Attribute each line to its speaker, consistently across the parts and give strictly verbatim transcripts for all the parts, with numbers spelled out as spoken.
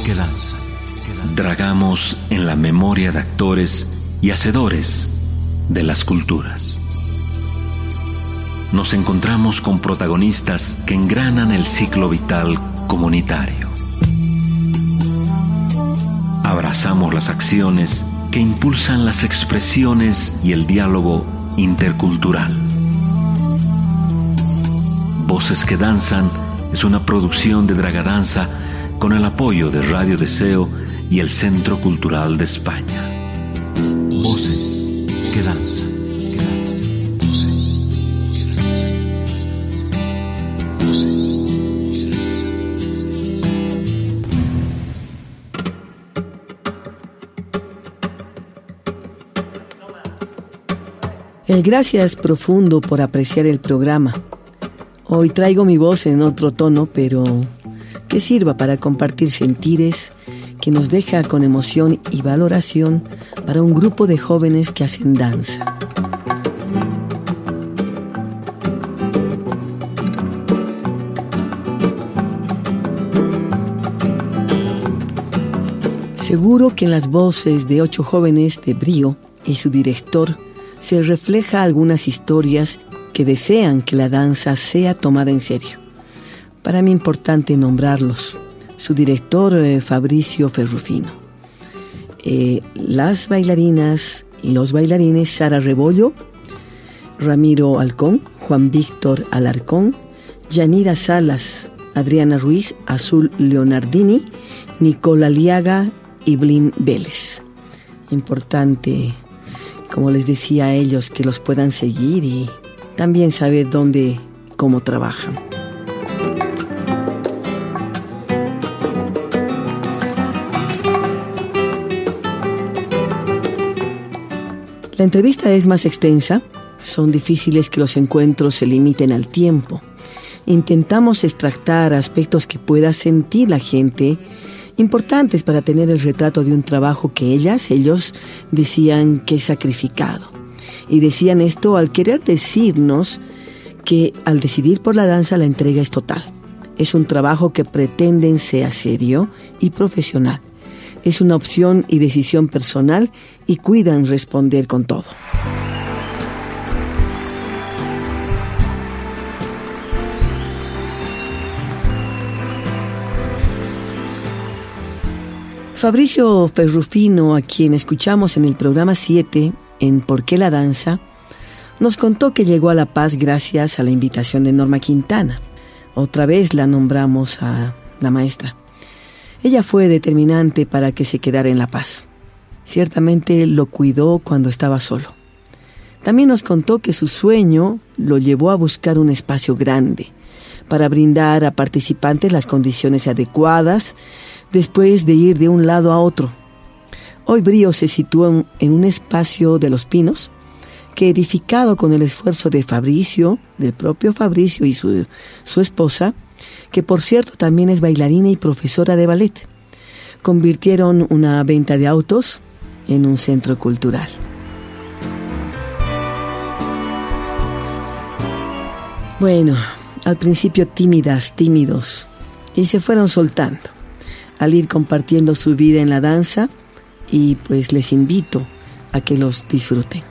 Speaker 1: que danzan. Dragamos en la memoria de actores y hacedores de las culturas. Nos encontramos con protagonistas que engranan el ciclo vital comunitario. Abrazamos las acciones que impulsan las expresiones y el diálogo intercultural. Voces que danzan es una producción de Dragadanza con el apoyo de Radio Deseo y el Centro Cultural de España. Voces que danzan.
Speaker 2: El gracias profundo por apreciar el programa. Hoy traigo mi voz en otro tono, pero que sirva para compartir sentires, que nos deja con emoción y valoración para un grupo de jóvenes que hacen danza. Seguro que en las voces de ocho jóvenes de brío y su director se refleja algunas historias que desean que la danza sea tomada en serio. Para mí es importante nombrarlos. Su director, eh, Fabricio Ferrufino. Eh, las bailarinas y los bailarines, Sara Rebollo, Ramiro Alcón, Juan Víctor Alarcón, Yanira Salas, Adriana Ruiz, Azul Leonardini, Nicola Liaga y Blin Vélez. Importante, como les decía a ellos, que los puedan seguir y también saber dónde, cómo trabajan. La entrevista es más extensa, son difíciles que los encuentros se limiten al tiempo. Intentamos extractar aspectos que pueda sentir la gente, importantes para tener el retrato de un trabajo que ellas, ellos decían que es sacrificado. Y decían esto al querer decirnos que al decidir por la danza la entrega es total. Es un trabajo que pretenden sea serio y profesional. Es una opción y decisión personal y cuidan responder con todo. Fabricio Ferrufino, a quien escuchamos en el programa siete, en ¿Por qué la danza?, nos contó que llegó a La Paz gracias a la invitación de Norma Quintana. Otra vez la nombramos a la maestra. Ella fue determinante para que se quedara en La Paz. Ciertamente lo cuidó cuando estaba solo. También nos contó que su sueño lo llevó a buscar un espacio grande para brindar a participantes las condiciones adecuadas después de ir de un lado a otro. Hoy Brío se sitúa en un espacio de Los Pinos que, edificado con el esfuerzo de Fabricio, del propio Fabricio y su, su esposa, que por cierto también es bailarina y profesora de ballet, convirtieron una venta de autos en un centro cultural. Bueno, al principio tímidas, tímidos, y se fueron soltando al ir compartiendo su vida en la danza, y pues les invito a que los disfruten.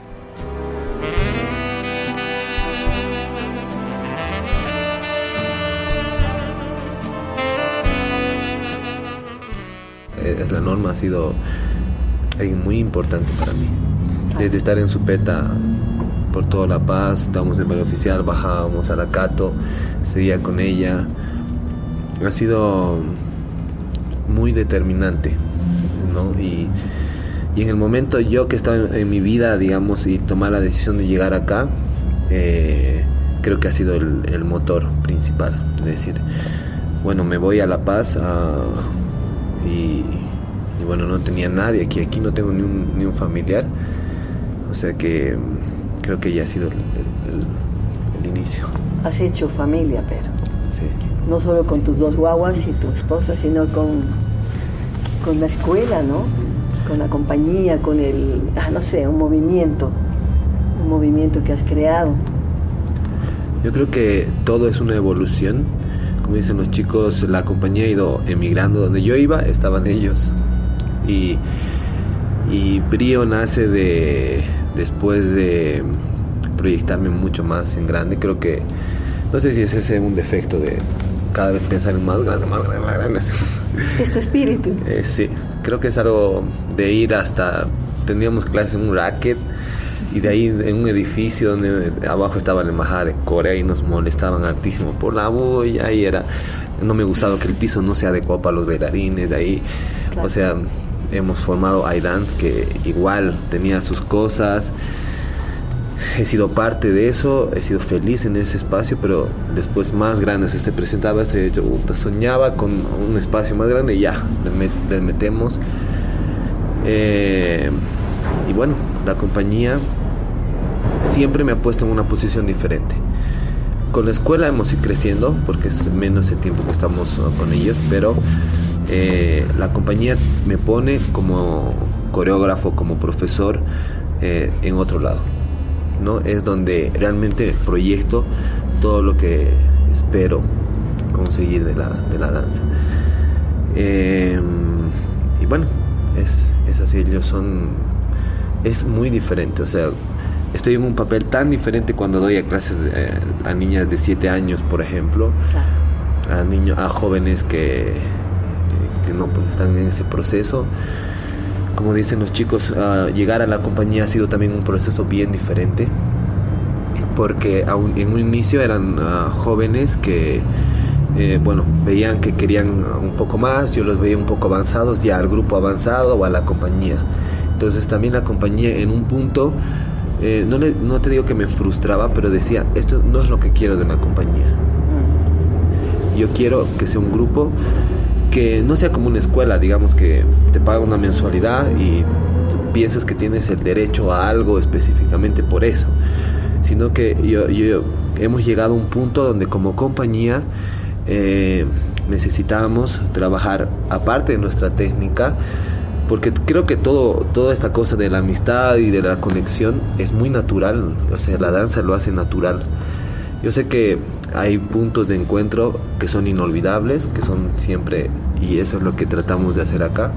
Speaker 3: La Norma ha sido alguien muy importante para mí. Desde estar en Supeta por toda La Paz, estábamos en Ballet Oficial, bajábamos a la Cato, seguía con ella. Ha sido muy determinante, ¿no? Y, y en el momento yo que estaba en, en mi vida, digamos, y tomar la decisión de llegar acá, eh, creo que ha sido el, el motor principal. Es decir, bueno, me voy a La Paz a, y, y bueno, no tenía nadie aquí, aquí no tengo ni un, ni un familiar, o sea que creo que ya ha sido el, el, el, el inicio.
Speaker 2: Has hecho familia, pero
Speaker 3: sí.
Speaker 2: No solo con tus dos guaguas y tu esposa, sino con, con la escuela, ¿no? Con la compañía, con el, ah, no sé, un movimiento, un movimiento que has creado.
Speaker 3: Yo creo que todo es una evolución. como dicen los chicos, la compañía ha ido emigrando. Donde yo iba, estaban ellos. Y, y Brío nace de después de proyectarme mucho más en grande. Creo que, no sé si es ese un defecto de cada vez pensar en más grande, más grande, más grande.
Speaker 2: Es tu espíritu.
Speaker 3: Eh, sí, creo que es algo de ir hasta, teníamos clases en un racket, y de ahí en un edificio donde abajo estaba la embajada de Corea y nos molestaban altísimo por la bulla, y era, no me gustaba que el piso no sea adecuado para los bailarines. De ahí, claro. O sea, hemos formado iDance, que igual tenía sus cosas. He sido parte de eso, he sido feliz en ese espacio, pero después más grande se, se presentaba, se, yo soñaba con un espacio más grande y ya, le, met, le metemos. Eh, y bueno, la compañía siempre me ha puesto en una posición diferente. Con la escuela hemos ido creciendo, porque es menos el tiempo que estamos con ellos, pero eh, la compañía me pone como coreógrafo, como profesor, eh, en otro lado, ¿no? Es donde realmente proyecto todo lo que espero conseguir de la, de la danza. Eh, y bueno, es, es así, ellos son, es muy diferente, o sea, estoy en un papel tan diferente cuando doy a clases de, eh, a niñas de siete años, por ejemplo, claro. a niños, a jóvenes que, que no pues, están en ese proceso. Como dicen los chicos, uh, llegar a la compañía ha sido también un proceso bien diferente, porque aun, en un inicio eran uh, jóvenes que, eh, bueno, veían que querían un poco más, yo los veía un poco avanzados, ya al grupo avanzado o a la compañía. Entonces también la compañía en un punto, eh, no, le, no te digo que me frustraba, pero decía, esto no es lo que quiero de una compañía. Yo quiero que sea un grupo que no sea como una escuela, digamos, que te paga una mensualidad y piensas que tienes el derecho a algo específicamente por eso, sino que yo, yo hemos llegado a un punto donde como compañía eh, necesitamos trabajar aparte de nuestra técnica, porque creo que todo, toda esta cosa de la amistad y de la conexión es muy natural, o sea, la danza lo hace natural. Yo sé que hay puntos de encuentro que son inolvidables, que son siempre, y eso es lo que tratamos de hacer acá.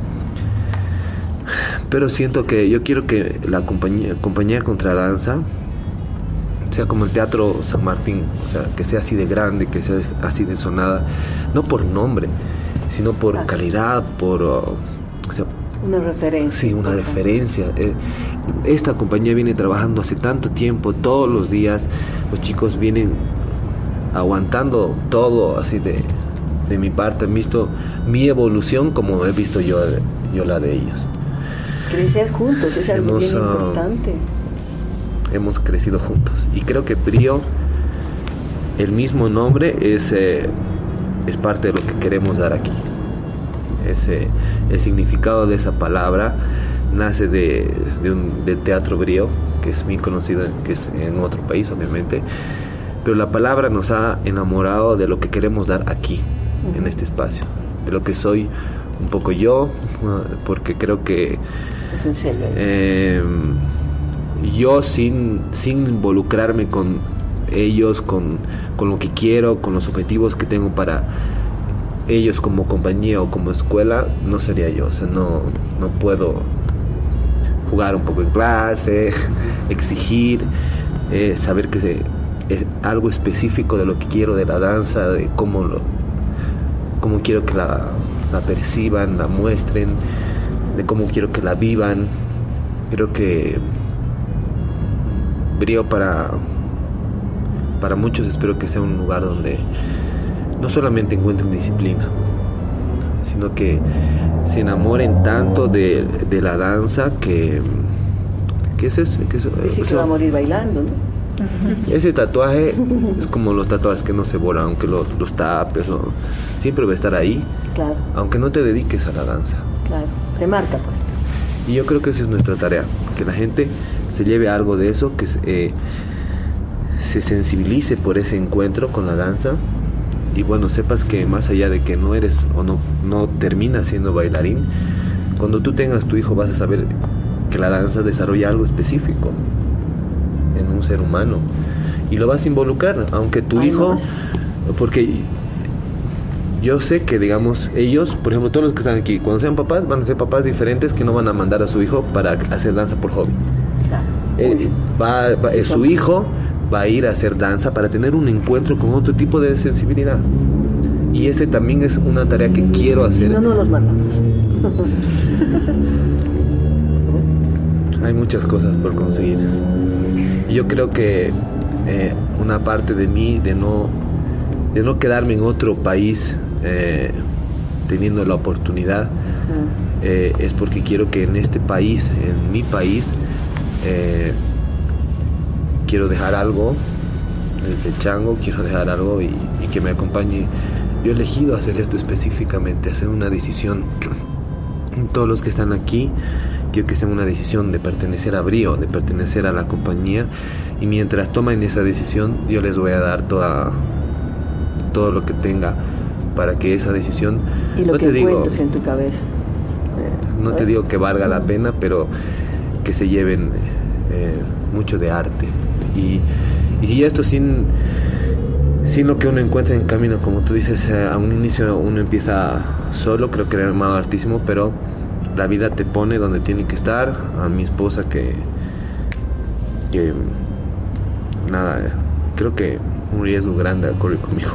Speaker 3: Pero siento que yo quiero que la compañía, compañía Contra Danza sea como el Teatro San Martín, o sea, que sea así de grande, que sea así de sonada, no por nombre, sino por ah. calidad, por... O sea,
Speaker 2: una referencia.
Speaker 3: Sí, una referencia. Esta compañía viene trabajando hace tanto tiempo, todos los días. Los chicos vienen aguantando todo así de, de mi parte. Han visto mi evolución como he visto yo, yo la de ellos.
Speaker 2: Crecer juntos es algo hemos, bien importante.
Speaker 3: Uh, hemos crecido juntos. Y creo que Brío, el mismo nombre, es, eh, es parte de lo que queremos dar aquí. Ese, el significado de esa palabra nace de, de un, del teatro Brío, que es muy conocido, que es en otro país obviamente, pero la palabra nos ha enamorado de lo que queremos dar aquí, uh-huh. en este espacio, de lo que soy un poco yo, porque creo que
Speaker 2: es un sello,
Speaker 3: eh, yo sin, sin involucrarme con ellos, con, con lo que quiero, con los objetivos que tengo para ellos como compañía o como escuela, no sería yo. O sea, no, no puedo jugar un poco en clase, exigir, eh, saber que se, es algo específico de lo que quiero de la danza, de cómo lo, cómo quiero que la, la perciban, la muestren, de cómo quiero que la vivan. Creo que Brío para para muchos espero que sea un lugar donde no solamente encuentren disciplina, sino que se enamoren tanto de, de la danza que, que es eso, que eso,
Speaker 2: y si se va a morir bailando, ¿no?
Speaker 3: Ese tatuaje es como los tatuajes que no se borran, aunque los, los tapes, o, siempre va a estar ahí,
Speaker 2: claro.
Speaker 3: Aunque no te dediques a la danza.
Speaker 2: Claro, te marca pues.
Speaker 3: Y yo creo que esa es nuestra tarea, que la gente se lleve algo de eso, que eh, se sensibilice por ese encuentro con la danza. Y bueno, sepas que más allá de que no eres o no, no terminas siendo bailarín, cuando tú tengas tu hijo vas a saber que la danza desarrolla algo específico en un ser humano y lo vas a involucrar, aunque tu Ay, hijo, no. porque yo sé que, digamos, ellos, por ejemplo, todos los que están aquí, cuando sean papás, van a ser papás diferentes que no van a mandar a su hijo para hacer danza por hobby. Eh, va, va, eh, su hijo va a ir a hacer danza para tener un encuentro con otro tipo de sensibilidad. Y ese también es una tarea que quiero hacer.
Speaker 2: Si no, no los mandamos.
Speaker 3: Hay muchas cosas por conseguir. Yo creo que eh, una parte de mí, de no, de no quedarme en otro país eh, teniendo la oportunidad, eh, es porque quiero que en este país, en mi país, eh, quiero dejar algo desde chango, quiero dejar algo y, y que me acompañe. Yo he elegido hacer esto específicamente, hacer una decisión. Todos los que están aquí, quiero que sea una decisión de pertenecer a Brío, de pertenecer a la compañía, y mientras tomen esa decisión, yo les voy a dar toda, todo lo que tenga para que esa decisión...
Speaker 2: Y lo
Speaker 3: no
Speaker 2: que
Speaker 3: te digo,
Speaker 2: en tu cabeza.
Speaker 3: No te digo que valga la pena, pero que se lleven eh, mucho de arte. Y, y esto sin... sin lo que uno encuentra en el camino, como tú dices, eh, a un inicio uno empieza solo, creo que era hermano artísimo, pero la vida te pone donde tiene que estar. A mi esposa que, que nada, creo que un riesgo grande corre conmigo.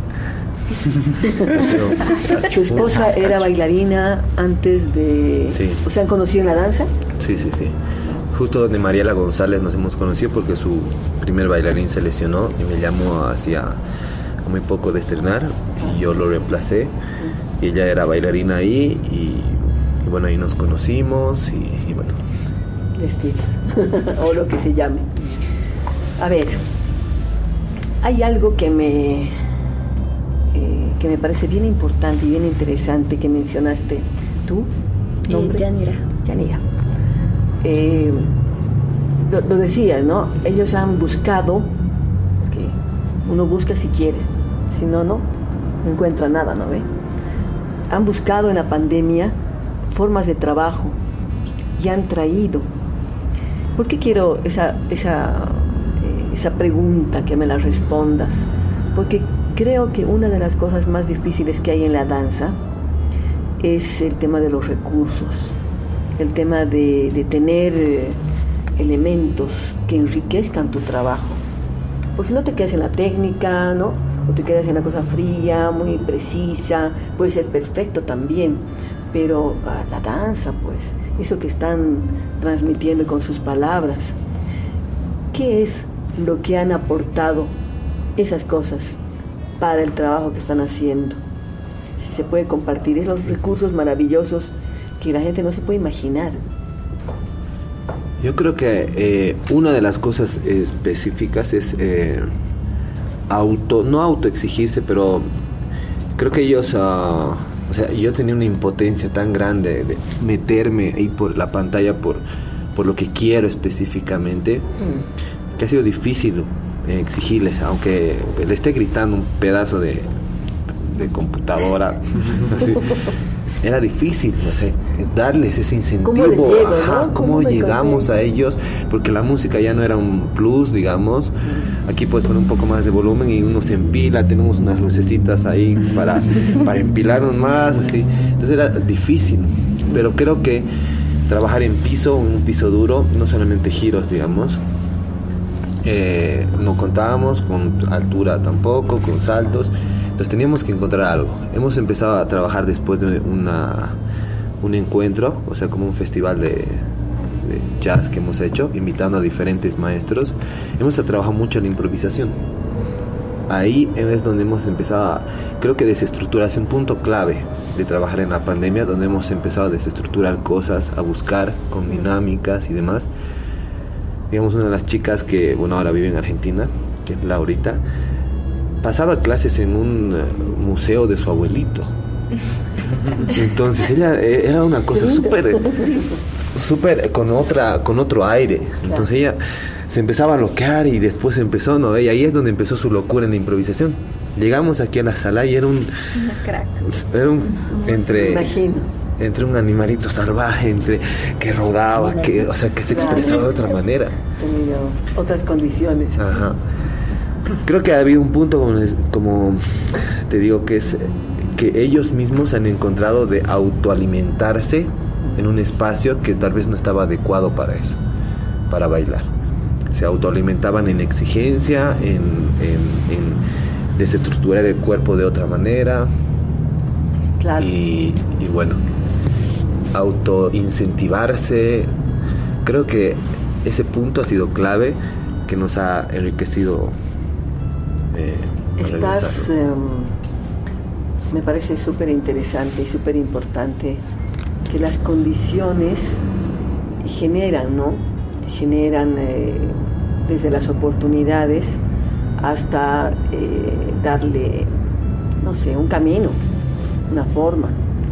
Speaker 2: ¿Tu esposa era bailarina antes de...?
Speaker 3: Sí.
Speaker 2: ¿O se han conocido en la danza?
Speaker 3: Sí, sí, sí. Justo donde Mariela González nos hemos conocido porque su primer bailarín se lesionó y me llamó hacía muy poco de estrenar y yo lo reemplacé y ella era bailarina ahí y, y bueno, ahí nos conocimos y, y bueno.
Speaker 2: Estilo, o lo que se llame. A ver, hay algo que me, eh, que me parece bien importante y bien interesante que mencionaste tú.
Speaker 4: ¿Nombre? Eh, Yanira.
Speaker 2: Yanira. Eh, lo, lo decía, ¿no? Ellos han buscado, que uno busca si quiere, si no, no, no encuentra nada, ¿no ve? Han buscado en la pandemia formas de trabajo y han traído. ¿Por qué quiero esa, esa, eh, esa pregunta que me la respondas? Porque creo que una de las cosas más difíciles que hay en la danza es el tema de los recursos. El tema de, de tener eh, elementos que enriquezcan tu trabajo. Porque si no te quedas en la técnica, ¿no? O te quedas en la cosa fría, muy precisa, puede ser perfecto también, pero ah, la danza, pues, eso que están transmitiendo con sus palabras, ¿qué es lo que han aportado esas cosas para el trabajo que están haciendo? Si se puede compartir esos recursos maravillosos que la gente no se puede imaginar.
Speaker 3: Yo creo que eh, una de las cosas específicas es eh, auto, no autoexigirse, pero creo que ellos, uh, o sea, yo tenía una impotencia tan grande de meterme ahí por la pantalla por, por lo que quiero específicamente, mm. que ha sido difícil eh, exigirles, aunque le esté gritando un pedazo de, de computadora, así. Era difícil, no sé, darles ese incentivo. ¿Cómo, llego, ajá, ¿no? ¿Cómo, ¿Cómo llegamos a ellos? Porque la música ya no era un plus, digamos. Aquí puedes poner un poco más de volumen y uno se empila, tenemos unas lucecitas ahí para, para empilarnos más, así. Entonces era difícil, pero creo que trabajar en piso, en un piso duro, no solamente giros, digamos. Eh, no contábamos con altura tampoco, con saltos. Entonces teníamos que encontrar algo. Hemos empezado a trabajar después de una, un encuentro, o sea, como un festival de, de jazz que hemos hecho, invitando a diferentes maestros. Hemos trabajado mucho en la improvisación. Ahí es donde hemos empezado, a, creo que desestructurar, un punto clave de trabajar en la pandemia, donde hemos empezado a desestructurar cosas, a buscar con dinámicas y demás. Digamos, una de las chicas que, bueno, ahora vive en Argentina, que es Laurita, pasaba clases en un museo de su abuelito. Entonces ella era una cosa súper súper con otra con otro aire. Entonces ella se empezaba a loquear y después empezó, ¿no? Y ahí es donde empezó su locura en la improvisación. Llegamos aquí a la sala y era un
Speaker 4: una crack.
Speaker 3: Era un entre
Speaker 2: imagino
Speaker 3: entre un animalito salvaje, entre que rodaba, que, o sea, que se expresaba de otra manera.
Speaker 2: Tenía otras condiciones.
Speaker 3: Ajá. Creo que ha habido un punto, como, como te digo, que es que ellos mismos han encontrado de autoalimentarse en un espacio que tal vez no estaba adecuado para eso, para bailar. Se autoalimentaban en exigencia, en, en, en desestructurar el cuerpo de otra manera.
Speaker 2: Claro.
Speaker 3: Y, y bueno, autoincentivarse. Creo que ese punto ha sido clave, que nos ha enriquecido. Eh,
Speaker 2: Estás, eh, me parece súper interesante y súper importante que las condiciones generan, ¿no? Generan eh, desde las oportunidades hasta eh, darle, no sé, un camino, una forma.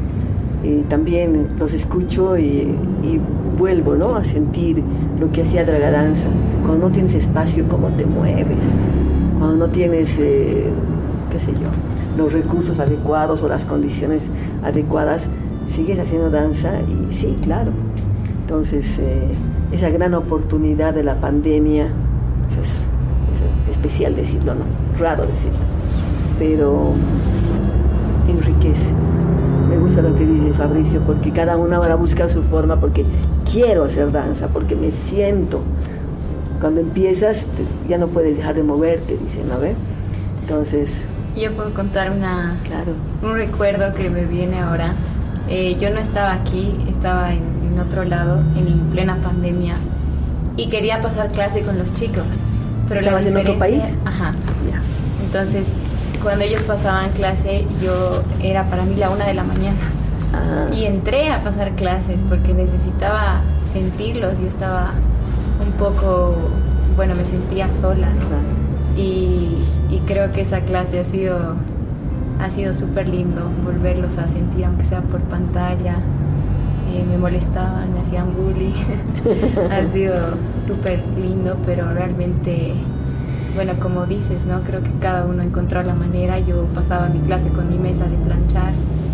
Speaker 2: Y también los escucho y, y vuelvo, ¿no?, a sentir lo que hacía Dragadanza. Cuando no tienes espacio, cómo te mueves. Cuando no tienes, eh, qué sé yo, los recursos adecuados o las condiciones adecuadas, sigues haciendo danza. Y sí, claro. Entonces, eh, esa gran oportunidad de la pandemia, eso es, es especial decirlo, ¿no? Raro decirlo, pero enriquece. Me gusta lo que dice Fabricio, porque cada una va a buscar su forma, porque quiero hacer danza, porque me siento. Cuando empiezas, te, ya no puedes dejar de moverte, dicen, ¿no ves? Entonces...
Speaker 4: Yo puedo contar una,
Speaker 2: claro.
Speaker 4: un recuerdo que me viene ahora. Eh, yo no estaba aquí, estaba en, en otro lado, en plena pandemia, y quería pasar clase con los chicos. Pero
Speaker 2: ¿Estabas
Speaker 4: la
Speaker 2: en otro país?
Speaker 4: Ajá.
Speaker 2: Ya.
Speaker 4: Entonces, cuando ellos pasaban clase, yo era para mí la una de la mañana.
Speaker 2: Ah.
Speaker 4: Y entré a pasar clases porque necesitaba sentirlos. Yo estaba un poco, bueno, me sentía sola, ¿no?
Speaker 2: Claro.
Speaker 4: Y, y creo que esa clase ha sido, ha sido súper lindo, volverlos a sentir, aunque sea por pantalla. Eh, me molestaban, me hacían bullying. Ha sido súper lindo, pero realmente... Bueno, como dices, ¿no? Creo que cada uno encontró la manera. Yo pasaba mi clase con mi mesa de planchar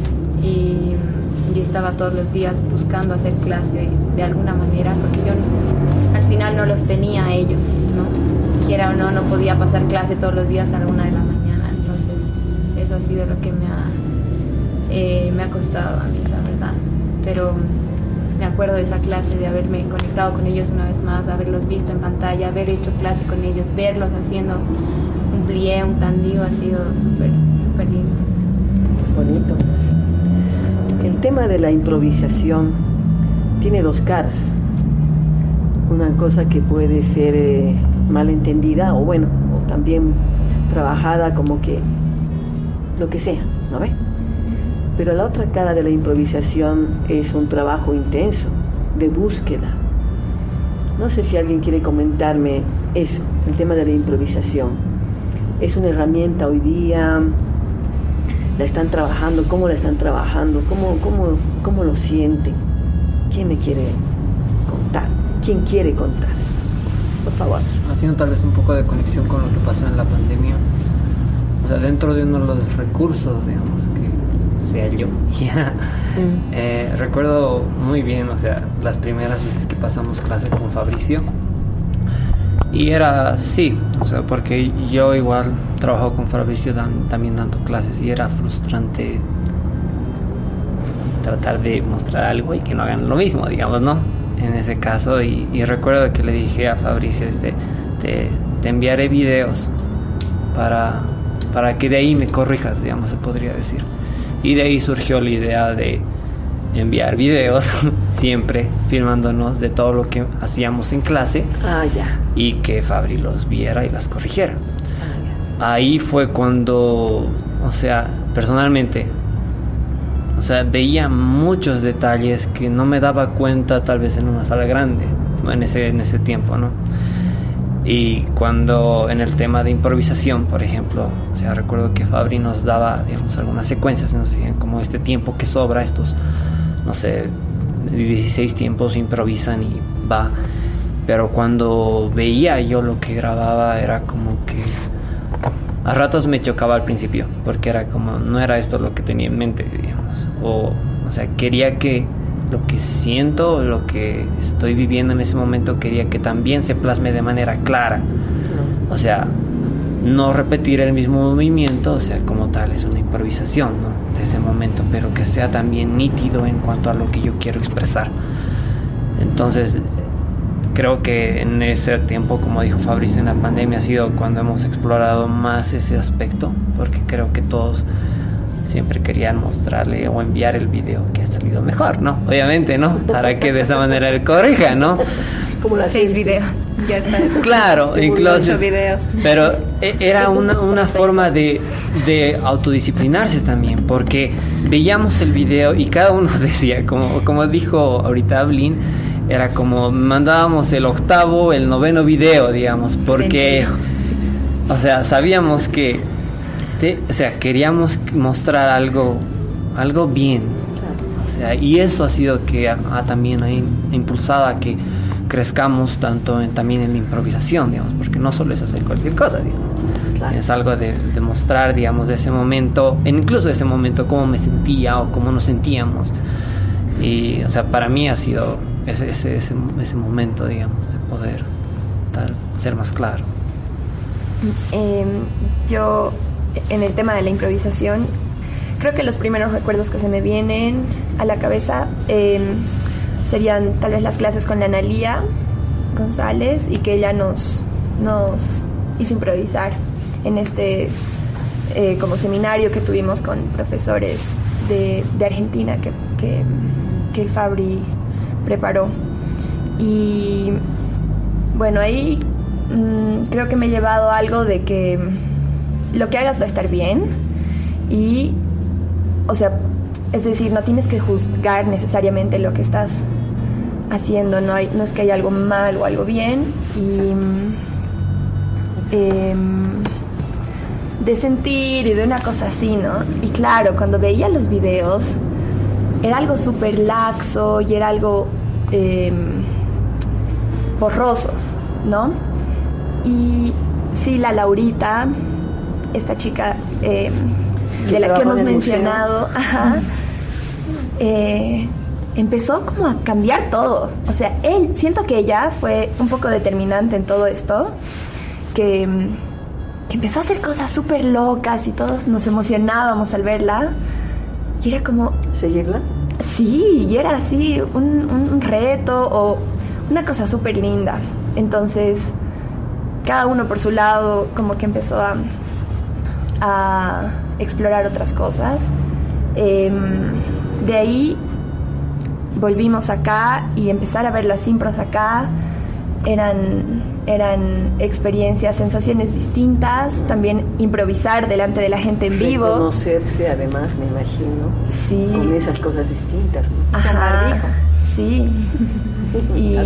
Speaker 4: y, y estaba todos los días buscando hacer clase de alguna manera, porque yo al final no los tenía a ellos, ¿no? Quiera o no, no podía pasar clase todos los días a la una de la mañana. Entonces, eso ha sido lo que me ha, eh, me ha costado a mí, la verdad. Pero me acuerdo de esa clase, de haberme conectado con ellos una vez más, haberlos visto en pantalla, haber hecho clase con ellos, verlos haciendo un plié, un tandío, ha sido súper, súper lindo.
Speaker 2: Bonito. El tema de la improvisación tiene dos caras. Una cosa que puede ser eh, malentendida o bueno, o también trabajada como que lo que sea, ¿no ves? Pero la otra cara de la improvisación es un trabajo intenso, de búsqueda. No sé si alguien quiere comentarme eso, el tema de la improvisación. ¿Es una herramienta hoy día? ¿La están trabajando? ¿Cómo la están trabajando? ¿Cómo, cómo, cómo lo sienten? ¿Quién me quiere contar? ¿Quién quiere contar? Por favor.
Speaker 5: Haciendo tal vez un poco de conexión con lo que pasó en la pandemia. O sea, dentro de uno de los recursos, digamos, que sea yo. mm. eh, recuerdo muy bien, o sea, las primeras veces que pasamos clase con Fabricio. Y era, sí, o sea, porque yo igual trabajo con Fabricio dan, también dando clases y era frustrante tratar de mostrar algo y que no hagan lo mismo, digamos, ¿no? En ese caso, y, y recuerdo que le dije a Fabricio, este, te, te enviaré videos para, para que de ahí me corrijas, digamos, se podría decir. Y de ahí surgió la idea de enviar videos, siempre filmándonos de todo lo que hacíamos en clase.
Speaker 2: Ah, ya.
Speaker 5: Y que Fabri los viera y las corrigiera.
Speaker 2: Ah, ya.
Speaker 5: Ahí fue cuando, o sea, personalmente, o sea, veía muchos detalles que no me daba cuenta tal vez en una sala grande, en ese, en ese tiempo, ¿no? Y cuando en el tema de improvisación, por ejemplo, o sea, recuerdo que Fabri nos daba, digamos, algunas secuencias, nos decían como este tiempo que sobra, estos, no sé, dieciséis tiempos improvisan y va. Pero cuando veía yo lo que grababa era como que a ratos me chocaba al principio, porque era como, no era esto lo que tenía en mente, digamos. O, o sea, quería que lo que siento, lo que estoy viviendo en ese momento, quería que también se plasme de manera clara. No. O sea, no repetir el mismo movimiento, o sea, como tal, es una improvisación, ¿no? de ese momento, pero que sea también nítido en cuanto a lo que yo quiero expresar. Entonces, creo que en ese tiempo, como dijo Fabricio, en la pandemia ha sido cuando hemos explorado más ese aspecto, porque creo que todos siempre querían mostrarle o enviar el video que ha salido mejor, ¿no? Obviamente, ¿no? Para que de esa manera él corrija, ¿no?
Speaker 4: Como las seis videos, ya está.
Speaker 5: Claro, incluso
Speaker 4: ocho videos.
Speaker 5: Pero era una, una forma de, de autodisciplinarse también, porque veíamos el video y cada uno decía, como, como dijo ahorita Ablin, era como mandábamos el octavo, el noveno video, digamos, porque, o sea, sabíamos que, te, o sea, queríamos mostrar algo, algo bien, o sea, y eso ha sido que ha, ha también ha impulsado a que crezcamos tanto en, también en la improvisación, digamos, porque no solo es hacer cualquier cosa, digamos, claro. Es algo de, de mostrar, digamos, de ese momento, incluso de ese momento, cómo me sentía o cómo nos sentíamos, y, o sea, para mí ha sido ese, ese, ese, ese momento, digamos, de poder tal, ser más claro.
Speaker 6: Eh, yo, en el tema de la improvisación, creo que los primeros recuerdos que se me vienen a la cabeza eh, serían tal vez las clases con la Analía González, y que ella nos, nos hizo improvisar en este eh, como seminario que tuvimos con profesores de, de Argentina que, que, que el Fabri preparó. Y bueno, ahí mmm, creo que me he llevado algo de que lo que hagas va a estar bien, y o sea, es decir, no tienes que juzgar necesariamente lo que estás haciendo, no, hay, no es que haya algo mal o algo bien, y eh, de sentir y de una cosa así, ¿no? Y claro, cuando veía los videos era algo súper laxo y era algo eh, borroso, ¿no? Y sí, la Laurita, esta chica eh, de la que hemos mencionado, ajá, eh, empezó como a cambiar todo. O sea, él, siento que ella fue un poco determinante en todo esto, que, que empezó a hacer cosas súper locas y todos nos emocionábamos al verla. Y era como...
Speaker 2: ¿Seguirla?
Speaker 6: Sí, y era así, un, un reto o una cosa súper linda. Entonces, cada uno por su lado como que empezó a, a explorar otras cosas. Eh, de ahí volvimos acá y empezar a ver las impros acá eran, eran experiencias, sensaciones distintas. También improvisar delante de la gente en vivo.
Speaker 2: Conocerse además, me imagino.
Speaker 6: Sí.
Speaker 2: Con esas cosas distintas, ¿no?
Speaker 6: Ajá, sí. Y,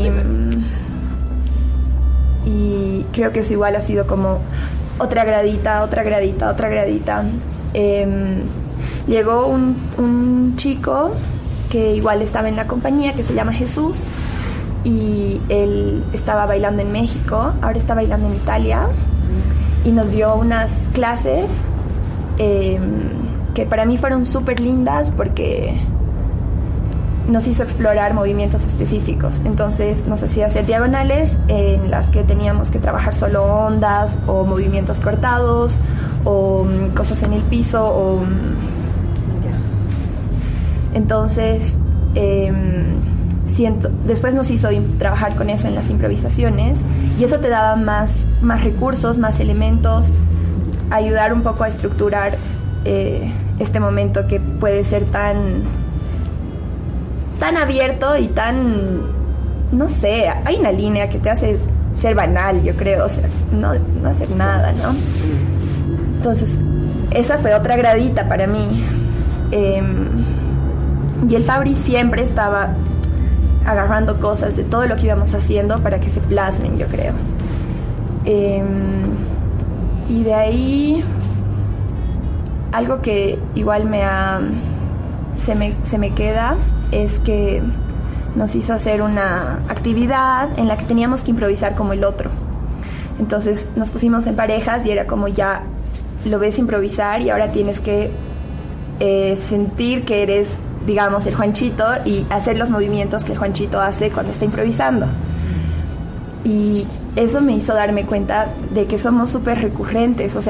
Speaker 6: y creo que eso igual ha sido como otra gradita, otra gradita, otra gradita. Eh, llegó un, un chico que igual estaba en la compañía, que se llama Jesús, y él estaba bailando en México, ahora está bailando en Italia, y nos dio unas clases eh, que para mí fueron súper lindas porque nos hizo explorar movimientos específicos. Entonces nos hacía hacer diagonales en las que teníamos que trabajar solo ondas o movimientos cortados o um, cosas en el piso o... Um, entonces eh, siento, después nos hizo trabajar con eso en las improvisaciones, y eso te daba más, más recursos, más elementos, ayudar un poco a estructurar eh, este momento que puede ser tan tan abierto y tan, no sé, hay una línea que te hace ser banal, yo creo, o sea, no, no hacer nada, ¿no? Entonces esa fue otra gradita para mí. eh, Y el Fabri siempre estaba agarrando cosas de todo lo que íbamos haciendo para que se plasmen, yo creo. Eh, y de ahí, algo que igual me ha, se me, se me queda es que nos hizo hacer una actividad en la que teníamos que improvisar como el otro. Entonces nos pusimos en parejas y era como, ya lo ves improvisar y ahora tienes que eh, sentir que eres, digamos, el Juanchito, y hacer los movimientos que el Juanchito hace cuando está improvisando. Y eso me hizo darme cuenta de que somos súper recurrentes. O sea,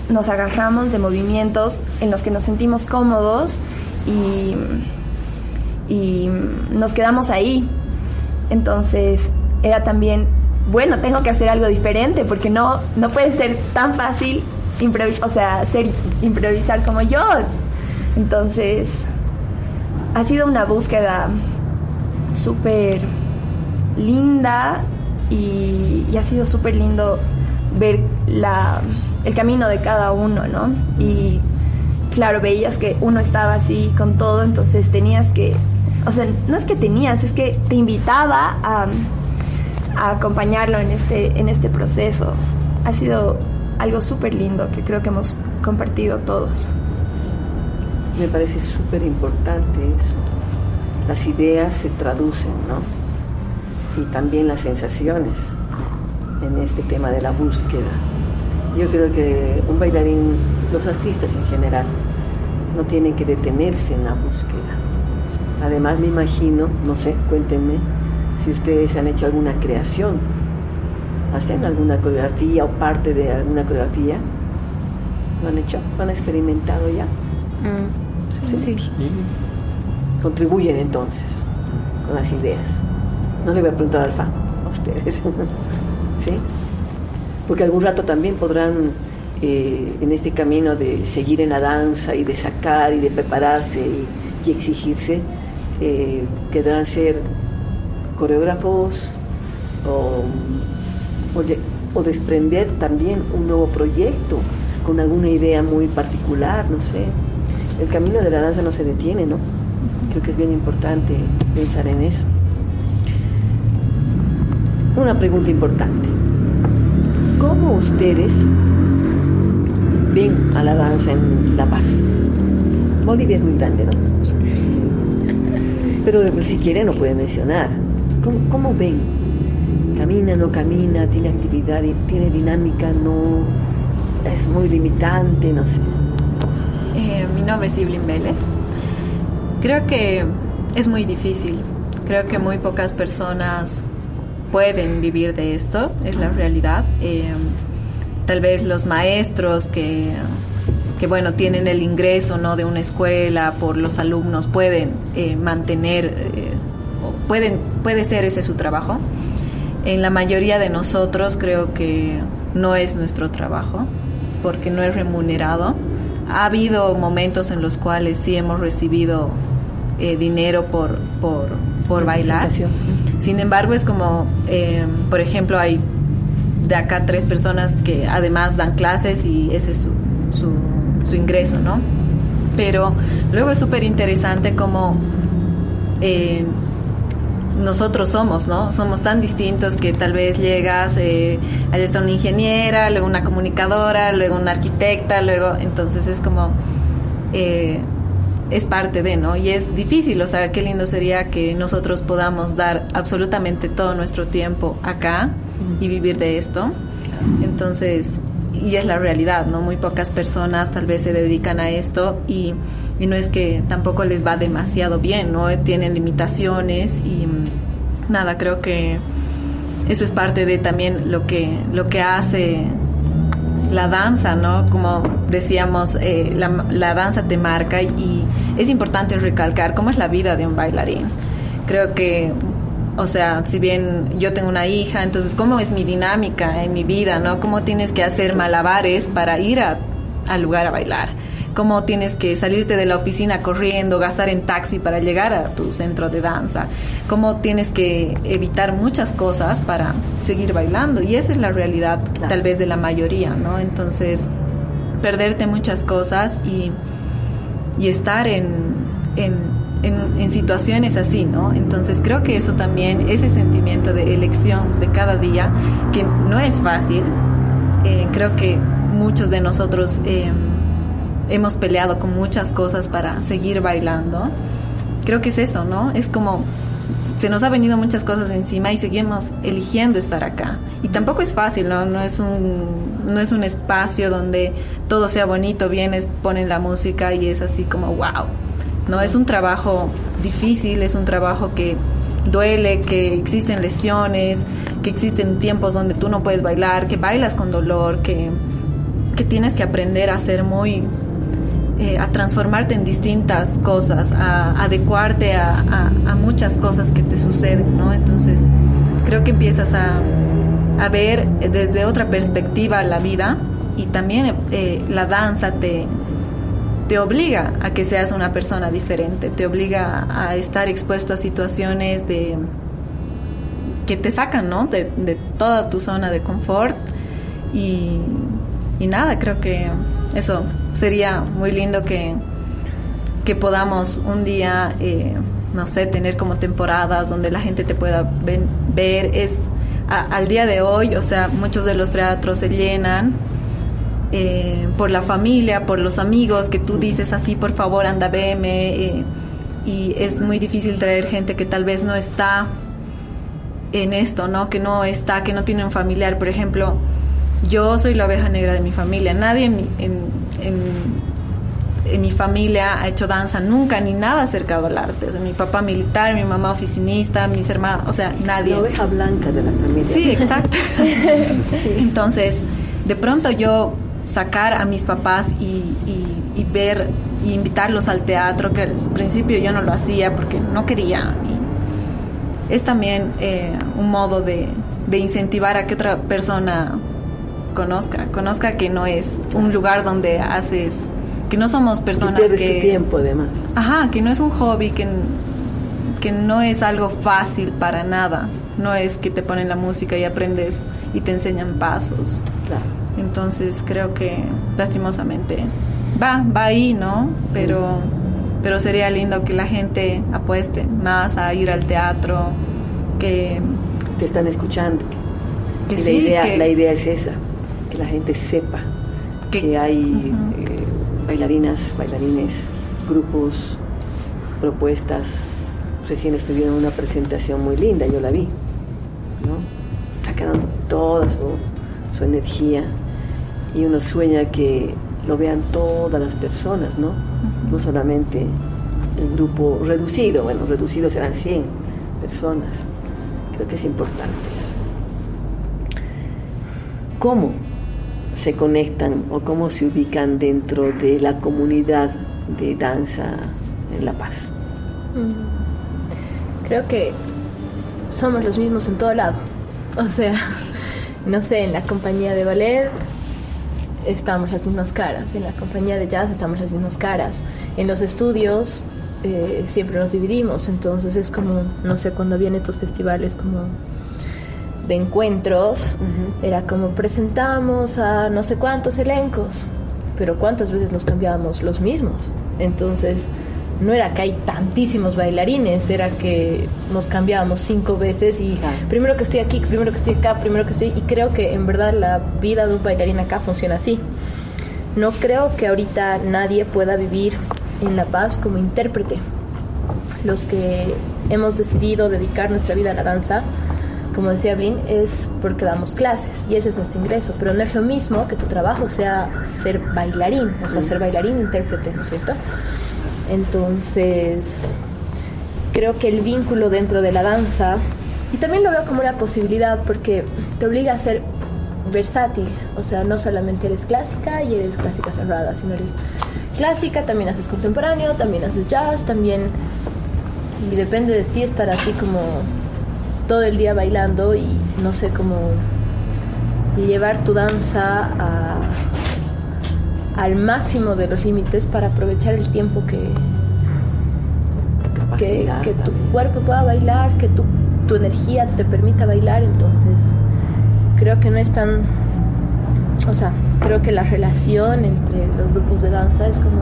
Speaker 6: nos agarramos de movimientos en los que nos sentimos cómodos y, y nos quedamos ahí. Entonces era también, bueno, tengo que hacer algo diferente porque no, no puede ser tan fácil improvis- o sea, ser, improvisar como yo. Entonces ha sido una búsqueda súper linda y, y ha sido súper lindo ver la, el camino de cada uno, ¿no? Y claro, veías que uno estaba así con todo, entonces tenías que, o sea, no es que tenías, es que te invitaba a, a acompañarlo en este, en este proceso. Ha sido algo súper lindo que creo que hemos compartido todos.
Speaker 7: Me parece súper importante eso. Las ideas se traducen, ¿no? Y también las sensaciones en este tema de la búsqueda. Yo creo que un bailarín, los artistas en general, no tienen que detenerse en la búsqueda. Además, me imagino, no sé, cuéntenme si ustedes han hecho alguna creación, hacen alguna coreografía o parte de alguna coreografía. ¿Lo han hecho? ¿Lo han experimentado ya?
Speaker 4: Mm, sí,
Speaker 7: sí,
Speaker 4: sí.
Speaker 7: sí. Contribuyen entonces con las ideas. No le voy a preguntar al fan, a ustedes. ¿Sí? Porque algún rato también podrán, eh, en este camino de seguir en la danza y de sacar y de prepararse y, y exigirse, eh, querrán ser coreógrafos o, o, de, o desprender también un nuevo proyecto con alguna idea muy particular, no sé. El camino de la danza no se detiene, ¿no? Creo que es bien importante pensar en eso. Una pregunta importante. ¿Cómo ustedes ven a la danza en La Paz? Bolivia es muy grande, ¿no? Pero si quieren lo pueden mencionar. ¿Cómo, cómo ven? ¿Camina, no camina? ¿Tiene actividad? ¿Tiene dinámica? ¿No? ¿Es muy limitante? No sé.
Speaker 4: Eh, mi nombre es Iblin Vélez. Creo que es muy difícil. Creo que muy pocas personas pueden vivir de esto, es la realidad. Eh, tal vez los maestros que, que bueno, tienen el ingreso, ¿no?, de una escuela por los alumnos pueden eh, mantener, eh, pueden, puede ser ese su trabajo. En la mayoría de nosotros creo que no es nuestro trabajo, porque no es remunerado. Ha habido momentos en los cuales sí hemos recibido eh, dinero por, por, por bailar. Sin embargo, es como, eh, por ejemplo, hay de acá tres personas que además dan clases y ese es su, su, su ingreso, ¿no? Pero luego es súper interesante como eh, nosotros somos, ¿no? Somos tan distintos que tal vez llegas, eh, allá está una ingeniera, luego una comunicadora, luego una arquitecta, luego, entonces es como, eh, es parte de, ¿no? Y es difícil, o sea, qué lindo sería que nosotros podamos dar absolutamente todo nuestro tiempo acá y vivir de esto. Entonces, y es la realidad, ¿no? Muy pocas personas tal vez se dedican a esto y, y no es que tampoco les va demasiado bien, ¿no? Tienen limitaciones y nada, creo que eso es parte de también lo que, lo que hace la danza, ¿no? Como decíamos, eh, la, la danza te marca y es importante recalcar cómo es la vida de un bailarín. Creo que, o sea, si bien yo tengo una hija, entonces cómo es mi dinámica en mi vida, ¿no? Cómo tienes que hacer malabares para ir a, al lugar a bailar. Cómo tienes que salirte de la oficina corriendo, gastar en taxi para llegar a tu centro de danza. Cómo tienes que evitar muchas cosas para seguir bailando. Y esa es la realidad, claro, tal vez de la mayoría, ¿no? Entonces, perderte muchas cosas y, y estar en, en, en, en situaciones así, ¿no? Entonces, creo que eso también, ese sentimiento de elección de cada día, que no es fácil. Eh, creo que muchos de nosotros Eh, hemos peleado con muchas cosas para seguir bailando. Creo que es eso, ¿no? Es como se nos ha venido muchas cosas encima y seguimos eligiendo estar acá. Y tampoco es fácil, ¿no? No es un, no es un espacio donde todo sea bonito, vienes, ponen la música y es así como wow. No, es un trabajo difícil, es un trabajo que duele, que existen lesiones, que existen tiempos donde tú no puedes bailar, que bailas con dolor, que que tienes que aprender a ser muy, eh, a transformarte en distintas cosas, a adecuarte a, a, a muchas cosas que te suceden, ¿no? Entonces, creo que empiezas a, a ver desde otra perspectiva la vida, y también eh, la danza te, te obliga a que seas una persona diferente, te obliga a estar expuesto a situaciones de, que te sacan, ¿no? de, de toda tu zona de confort, y, y nada, creo que eso sería muy lindo que, que podamos un día, eh, no sé, tener como temporadas donde la gente te pueda ven, ver. Es a, al día de hoy, o sea, muchos de los teatros se llenan eh, por la familia, por los amigos, que tú dices así, por favor, anda, veme, eh, y es muy difícil traer gente que tal vez no está en esto, ¿no? Que no está, que no tiene un familiar. Por ejemplo, yo soy la oveja negra de mi familia. Nadie en, en, en, en mi familia ha hecho danza nunca, ni nada acercado al arte. O sea, mi papá militar, mi mamá oficinista, mis hermanos, o sea, nadie.
Speaker 7: La oveja blanca de la familia.
Speaker 4: Sí, exacto. Sí. Entonces, de pronto yo sacar a mis papás y, y, y ver y invitarlos al teatro, que al principio yo no lo hacía porque no quería. Y es también eh, un modo de, de incentivar a que otra persona conozca, conozca que no es un lugar donde haces, que no somos personas
Speaker 7: y pierdes
Speaker 4: que...
Speaker 7: tu tiempo, además.
Speaker 4: Ajá, que no es un hobby, que, que no es algo fácil para nada. No es que te ponen la música y aprendes y te enseñan pasos.
Speaker 7: Claro.
Speaker 4: Entonces creo que lastimosamente va, va ahí, ¿no? Pero, pero sería lindo que la gente apueste más a ir al teatro, que...
Speaker 7: Te están escuchando.
Speaker 4: Que
Speaker 7: y
Speaker 4: sí,
Speaker 7: la idea,
Speaker 4: que,
Speaker 7: la idea es esa, que la gente sepa que, que hay uh-huh. eh, bailarinas, bailarines, grupos, propuestas. Recién estuvieron en una presentación muy linda, yo la vi, ¿no? Sacaron toda su, su energía, y uno sueña que lo vean todas las personas, ¿no? Uh-huh. No solamente el grupo reducido, bueno, reducido serán cien personas. Creo que es importante. ¿Cómo se conectan o cómo se ubican dentro de la comunidad de danza en La Paz?
Speaker 8: Creo que somos los mismos en todo lado. O sea, no sé, en la compañía de ballet estamos las mismas caras, en la compañía de jazz estamos las mismas caras, en los estudios eh, siempre nos dividimos. Entonces es como, no sé, cuando vienen estos festivales como de encuentros, uh-huh. era como presentamos a no sé cuántos elencos, pero cuántas veces nos cambiábamos los mismos. Entonces no era que hay tantísimos bailarines, era que nos cambiábamos cinco veces y claro. primero que estoy aquí, primero que estoy acá, primero que estoy... Y creo que en verdad la vida de un bailarín acá funciona así. No creo que ahorita nadie pueda vivir en La Paz como intérprete. Los que hemos decidido dedicar nuestra vida a la danza, como decía Blin, es porque damos clases y ese es nuestro ingreso, pero no es lo mismo que tu trabajo sea ser bailarín, o sea, ser bailarín intérprete, ¿no es cierto? Entonces, creo que el vínculo dentro de la danza, y también lo veo como una posibilidad porque te obliga a ser versátil, o sea, no solamente eres clásica y eres clásica cerrada, sino eres clásica, también haces contemporáneo, también haces jazz, también, y depende de ti estar así como todo el día bailando y no sé, cómo llevar tu danza a, al máximo de los límites para aprovechar el tiempo que, que, que tu cuerpo pueda bailar, que tu, tu energía te permita bailar. Entonces creo que no es tan, o sea, creo que la relación entre los grupos de danza es como,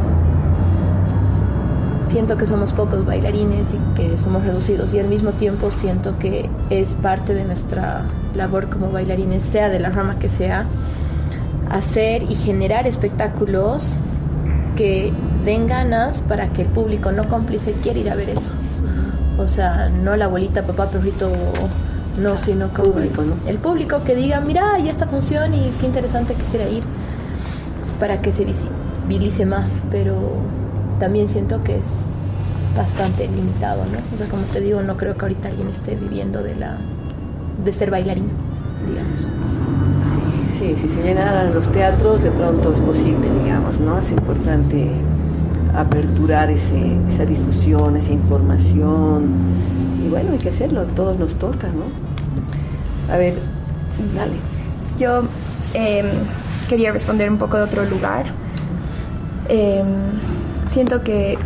Speaker 8: siento que somos pocos bailarines y que somos reducidos, y al mismo tiempo siento que es parte de nuestra labor como bailarines, sea de la rama que sea, hacer y generar espectáculos que den ganas para que el público no cómplice quiera ir a ver eso. O sea, no la abuelita, papá, perrito, no, sino como público, ¿no? El público que diga, mira, hay esta función y qué interesante, quisiera ir, para que se visibilice más, pero también siento que es bastante limitado, ¿no? O sea, como te digo, no creo que ahorita alguien esté viviendo de la de ser bailarín, digamos.
Speaker 7: Sí, Sí, si se llenaran los teatros, de pronto es posible, digamos, ¿no? Es importante aperturar ese, esa difusión, esa información. Y bueno, hay que hacerlo, a todos nos toca, ¿no? A ver, dale.
Speaker 6: Yo eh, quería responder un poco de otro lugar. Eh, siento que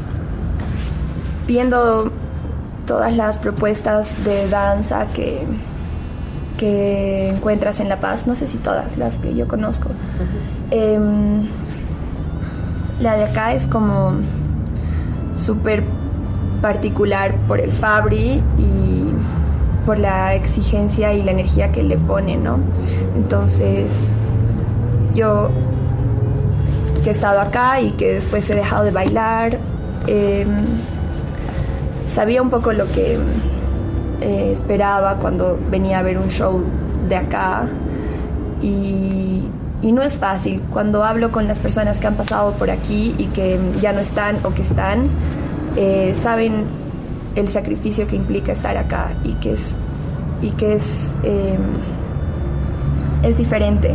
Speaker 6: viendo todas las propuestas de danza que, que encuentras en La Paz, no sé si todas las que yo conozco, uh-huh. eh, la de acá es como súper particular por el Fabri y por la exigencia y la energía que le pone, ¿no? Entonces, yo que he estado acá y que después he dejado de bailar, eh, sabía un poco lo que eh, esperaba cuando venía a ver un show de acá y, y no es fácil. Cuando hablo con las personas que han pasado por aquí y que ya no están o que están, eh, saben el sacrificio que implica estar acá y que es, y que es, eh, es diferente.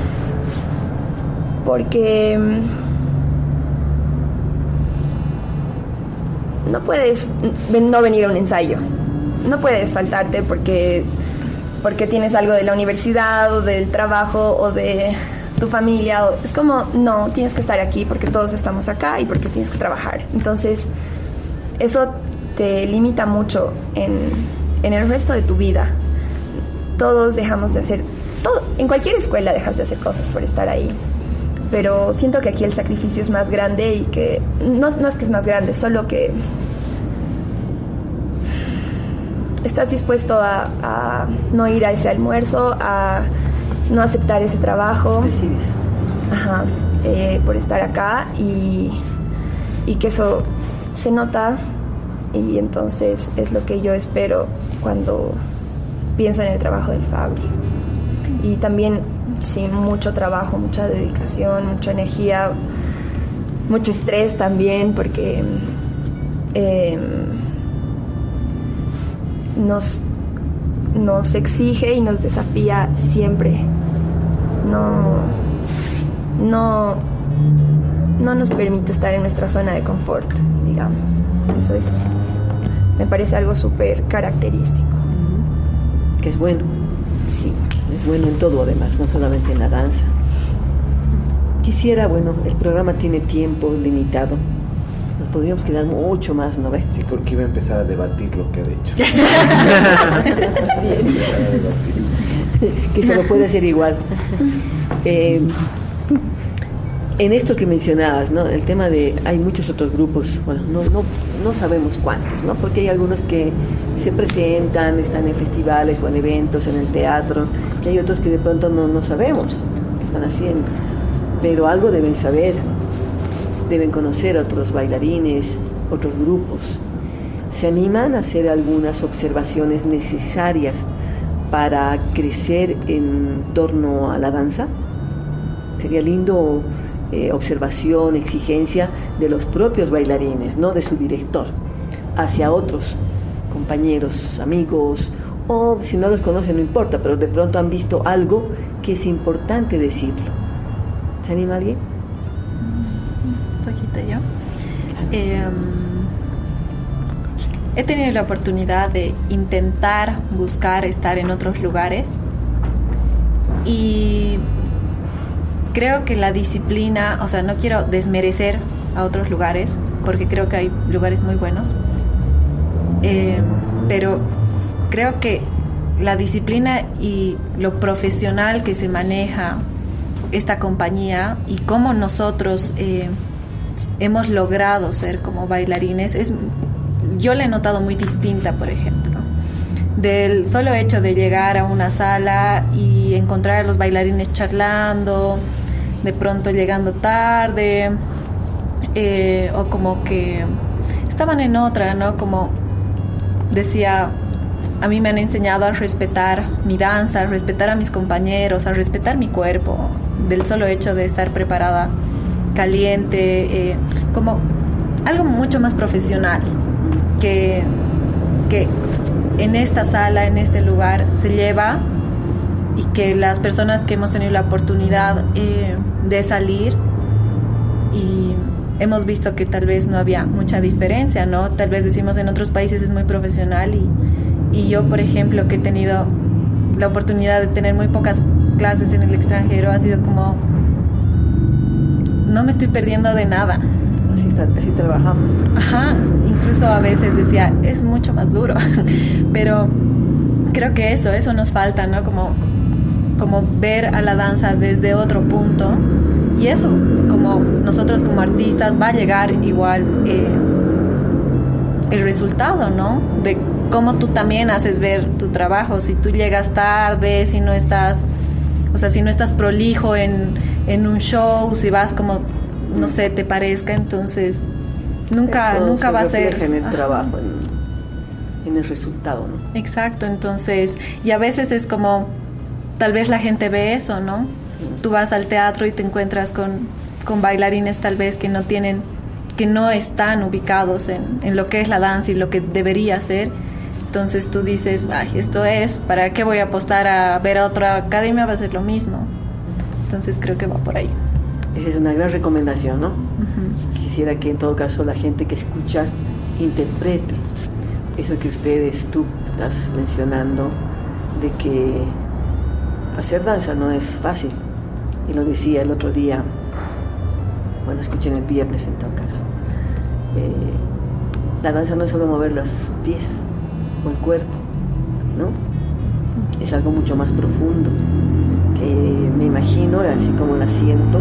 Speaker 6: Porque no puedes no venir a un ensayo, no puedes faltarte porque, porque tienes algo de la universidad o del trabajo o de tu familia. O, es como, no, tienes que estar aquí porque todos estamos acá y porque tienes que trabajar. Entonces, eso te limita mucho en, en el resto de tu vida. Todos dejamos de hacer, todo, en cualquier escuela dejas de hacer cosas por estar ahí. Pero siento que aquí el sacrificio es más grande y que... No, no es que es más grande, solo que... estás dispuesto a, a no ir a ese almuerzo, a no aceptar ese trabajo.
Speaker 7: Recibes.
Speaker 6: Ajá, eh, por estar acá y, y que eso se nota y entonces es lo que yo espero cuando pienso en el trabajo del Fabri. Y también... sí, mucho trabajo, mucha dedicación, mucha energía, mucho estrés también, porque eh, nos, nos exige y nos desafía siempre. No, no, no nos permite estar en nuestra zona de confort, digamos. Eso es, me parece algo súper característico.
Speaker 7: Que es bueno.
Speaker 6: Sí.
Speaker 7: Es bueno en todo, además, no solamente en la danza. Quisiera, bueno, el programa tiene tiempo limitado. Nos podríamos quedar mucho más, ¿no ves?
Speaker 3: Sí, porque iba a empezar a debatir lo que ha dicho.
Speaker 7: Que se lo puede hacer igual. Eh, en esto que mencionabas, ¿no? El tema de... hay muchos otros grupos, bueno, no, no, no sabemos cuántos, ¿no? Porque hay algunos que se presentan, están en festivales o en eventos, en el teatro, y hay otros que de pronto no, no sabemos qué están haciendo, pero algo deben saber, deben conocer a otros bailarines, otros grupos. ¿Se animan a hacer algunas observaciones necesarias para crecer en torno a la danza? Sería lindo eh, observación, exigencia de los propios bailarines, no de su director, hacia otros compañeros, amigos, o si no los conocen no importa, pero de pronto han visto algo que es importante decirlo. ¿Se anima alguien?
Speaker 9: Un poquito yo. Eh, he tenido la oportunidad de intentar buscar estar en otros lugares y creo que la disciplina, o sea, no quiero desmerecer a otros lugares porque creo que hay lugares muy buenos. Eh, pero creo que la disciplina y lo profesional que se maneja esta compañía y cómo nosotros eh, hemos logrado ser como bailarines, es, yo la he notado muy distinta, por ejemplo, del solo hecho de llegar a una sala y encontrar a los bailarines charlando, de pronto llegando tarde, eh, o como que estaban en otra, ¿no? Como decía, a mí me han enseñado a respetar mi danza, a respetar a mis compañeros, a respetar mi cuerpo, del solo hecho de estar preparada, caliente, eh, como algo mucho más profesional que, que en esta sala, en este lugar, se lleva y que las personas que hemos tenido la oportunidad eh, de salir y hemos visto que tal vez no había mucha diferencia, ¿no? Tal vez decimos en otros países es muy profesional y, y yo, por ejemplo, que he tenido la oportunidad de tener muy pocas clases en el extranjero, ha sido como, no me estoy perdiendo de nada.
Speaker 7: Así, está, así trabajamos.
Speaker 9: Ajá, incluso a veces decía, es mucho más duro, pero creo que eso, eso nos falta, ¿no? Como, como ver a la danza desde otro punto, y eso, como nosotros como artistas va a llegar igual eh, el resultado, ¿no? De cómo tú también haces ver tu trabajo, si tú llegas tarde, si no estás, o sea, si no estás prolijo en, en un show, si vas como, no sé, te parezca, entonces nunca,
Speaker 7: Eso
Speaker 9: nunca
Speaker 7: se
Speaker 9: va a ser
Speaker 7: en el
Speaker 9: ajá.
Speaker 7: trabajo, en, en el resultado, ¿no?
Speaker 9: Exacto, entonces, y a veces es como, tal vez la gente ve eso, ¿no? Tú vas al teatro y te encuentras con, con bailarines tal vez que no tienen, que no están ubicados en, en lo que es la danza y lo que debería ser. Entonces tú dices, ay, esto es, ¿para qué voy a apostar a ver a otra academia? Va a ser lo mismo. Entonces creo que va por ahí.
Speaker 7: Esa es una gran recomendación, ¿no?
Speaker 9: Uh-huh.
Speaker 7: Quisiera que en todo caso la gente que escucha interprete eso que ustedes, tú estás mencionando, de que hacer danza no es fácil. Y lo decía el otro día, bueno, escuchen el viernes en todo caso. Eh, la danza no es solo mover los pies o el cuerpo, ¿no? Es algo mucho más profundo, que me imagino, así como la siento,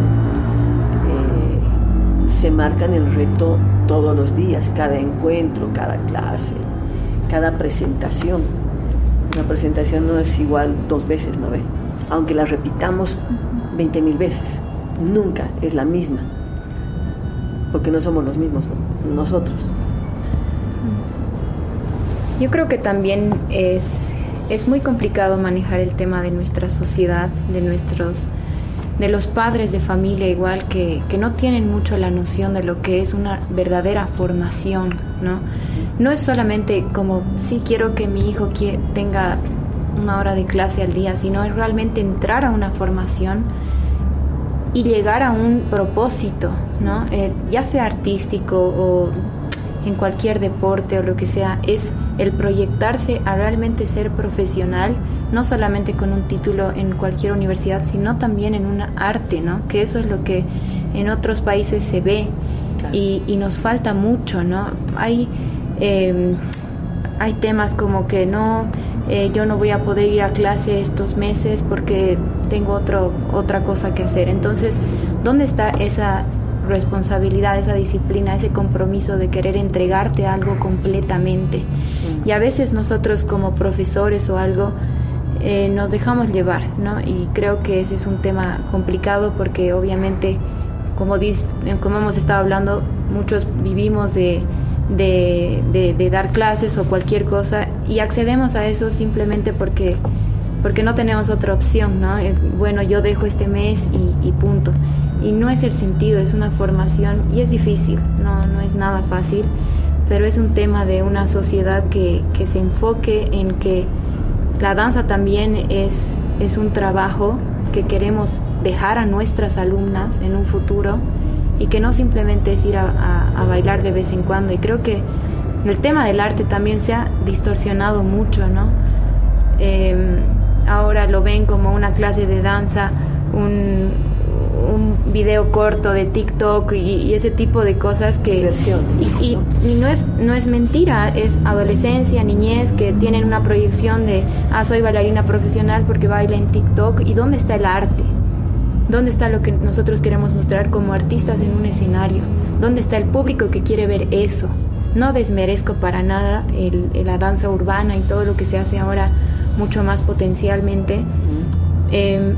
Speaker 7: eh, se marcan el reto todos los días, cada encuentro, cada clase, cada presentación. Una presentación no es igual dos veces, ¿no ve? Aunque la repitamos veinte mil veces, nunca es la misma, porque no somos los mismos, ¿no? Nosotros.
Speaker 4: Yo creo que también es, es muy complicado manejar el tema de nuestra sociedad, de nuestros, de los padres de familia igual, que, que no tienen mucho la noción de lo que es una verdadera formación, ¿no? No es solamente como, sí, quiero que mi hijo tenga una hora de clase al día, sino es realmente entrar a una formación y llegar a un propósito, ¿no? Eh, ya sea artístico o en cualquier deporte o lo que sea, es el proyectarse a realmente ser profesional, no solamente con un título en cualquier universidad, sino también en un arte, ¿no? Que eso es lo que en otros países se ve. Claro. y, y nos falta mucho, ¿no? Hay, eh, hay temas como que no, eh, yo no voy a poder ir a clase estos meses porque tengo otro, otra cosa que hacer. Entonces, ¿dónde está esa responsabilidad, esa disciplina, ese compromiso de querer entregarte algo completamente? Mm. Y a veces nosotros como profesores o algo eh, nos dejamos llevar, ¿no? Y creo que ese es un tema complicado porque obviamente, como, dis, como hemos estado hablando, muchos vivimos de, de, de, de dar clases o cualquier cosa y accedemos a eso simplemente porque, porque no tenemos otra opción, ¿no? Bueno, yo dejo este mes y, y punto. Y no es el sentido, es una formación y es difícil, no, no es nada fácil, pero es un tema de una sociedad que, que se enfoque en que la danza también es, es un trabajo que queremos dejar a nuestras alumnas en un futuro y que no simplemente es ir a, a, a bailar de vez en cuando. Y creo que el tema del arte también se ha distorsionado mucho, ¿no? Eh, ahora lo ven como una clase de danza, un, un video corto de TikTok y, y ese tipo de cosas que
Speaker 7: diversión.
Speaker 4: Y, y, y no es no es mentira, es adolescencia, niñez que tienen una proyección de ah soy bailarina profesional porque baila en TikTok. ¿Y dónde está el arte? ¿Dónde está lo que nosotros queremos mostrar como artistas en un escenario? ¿Dónde está el público que quiere ver eso? No desmerezco para nada el, el, la danza urbana y todo lo que se hace ahora mucho más potencialmente. Uh-huh. eh,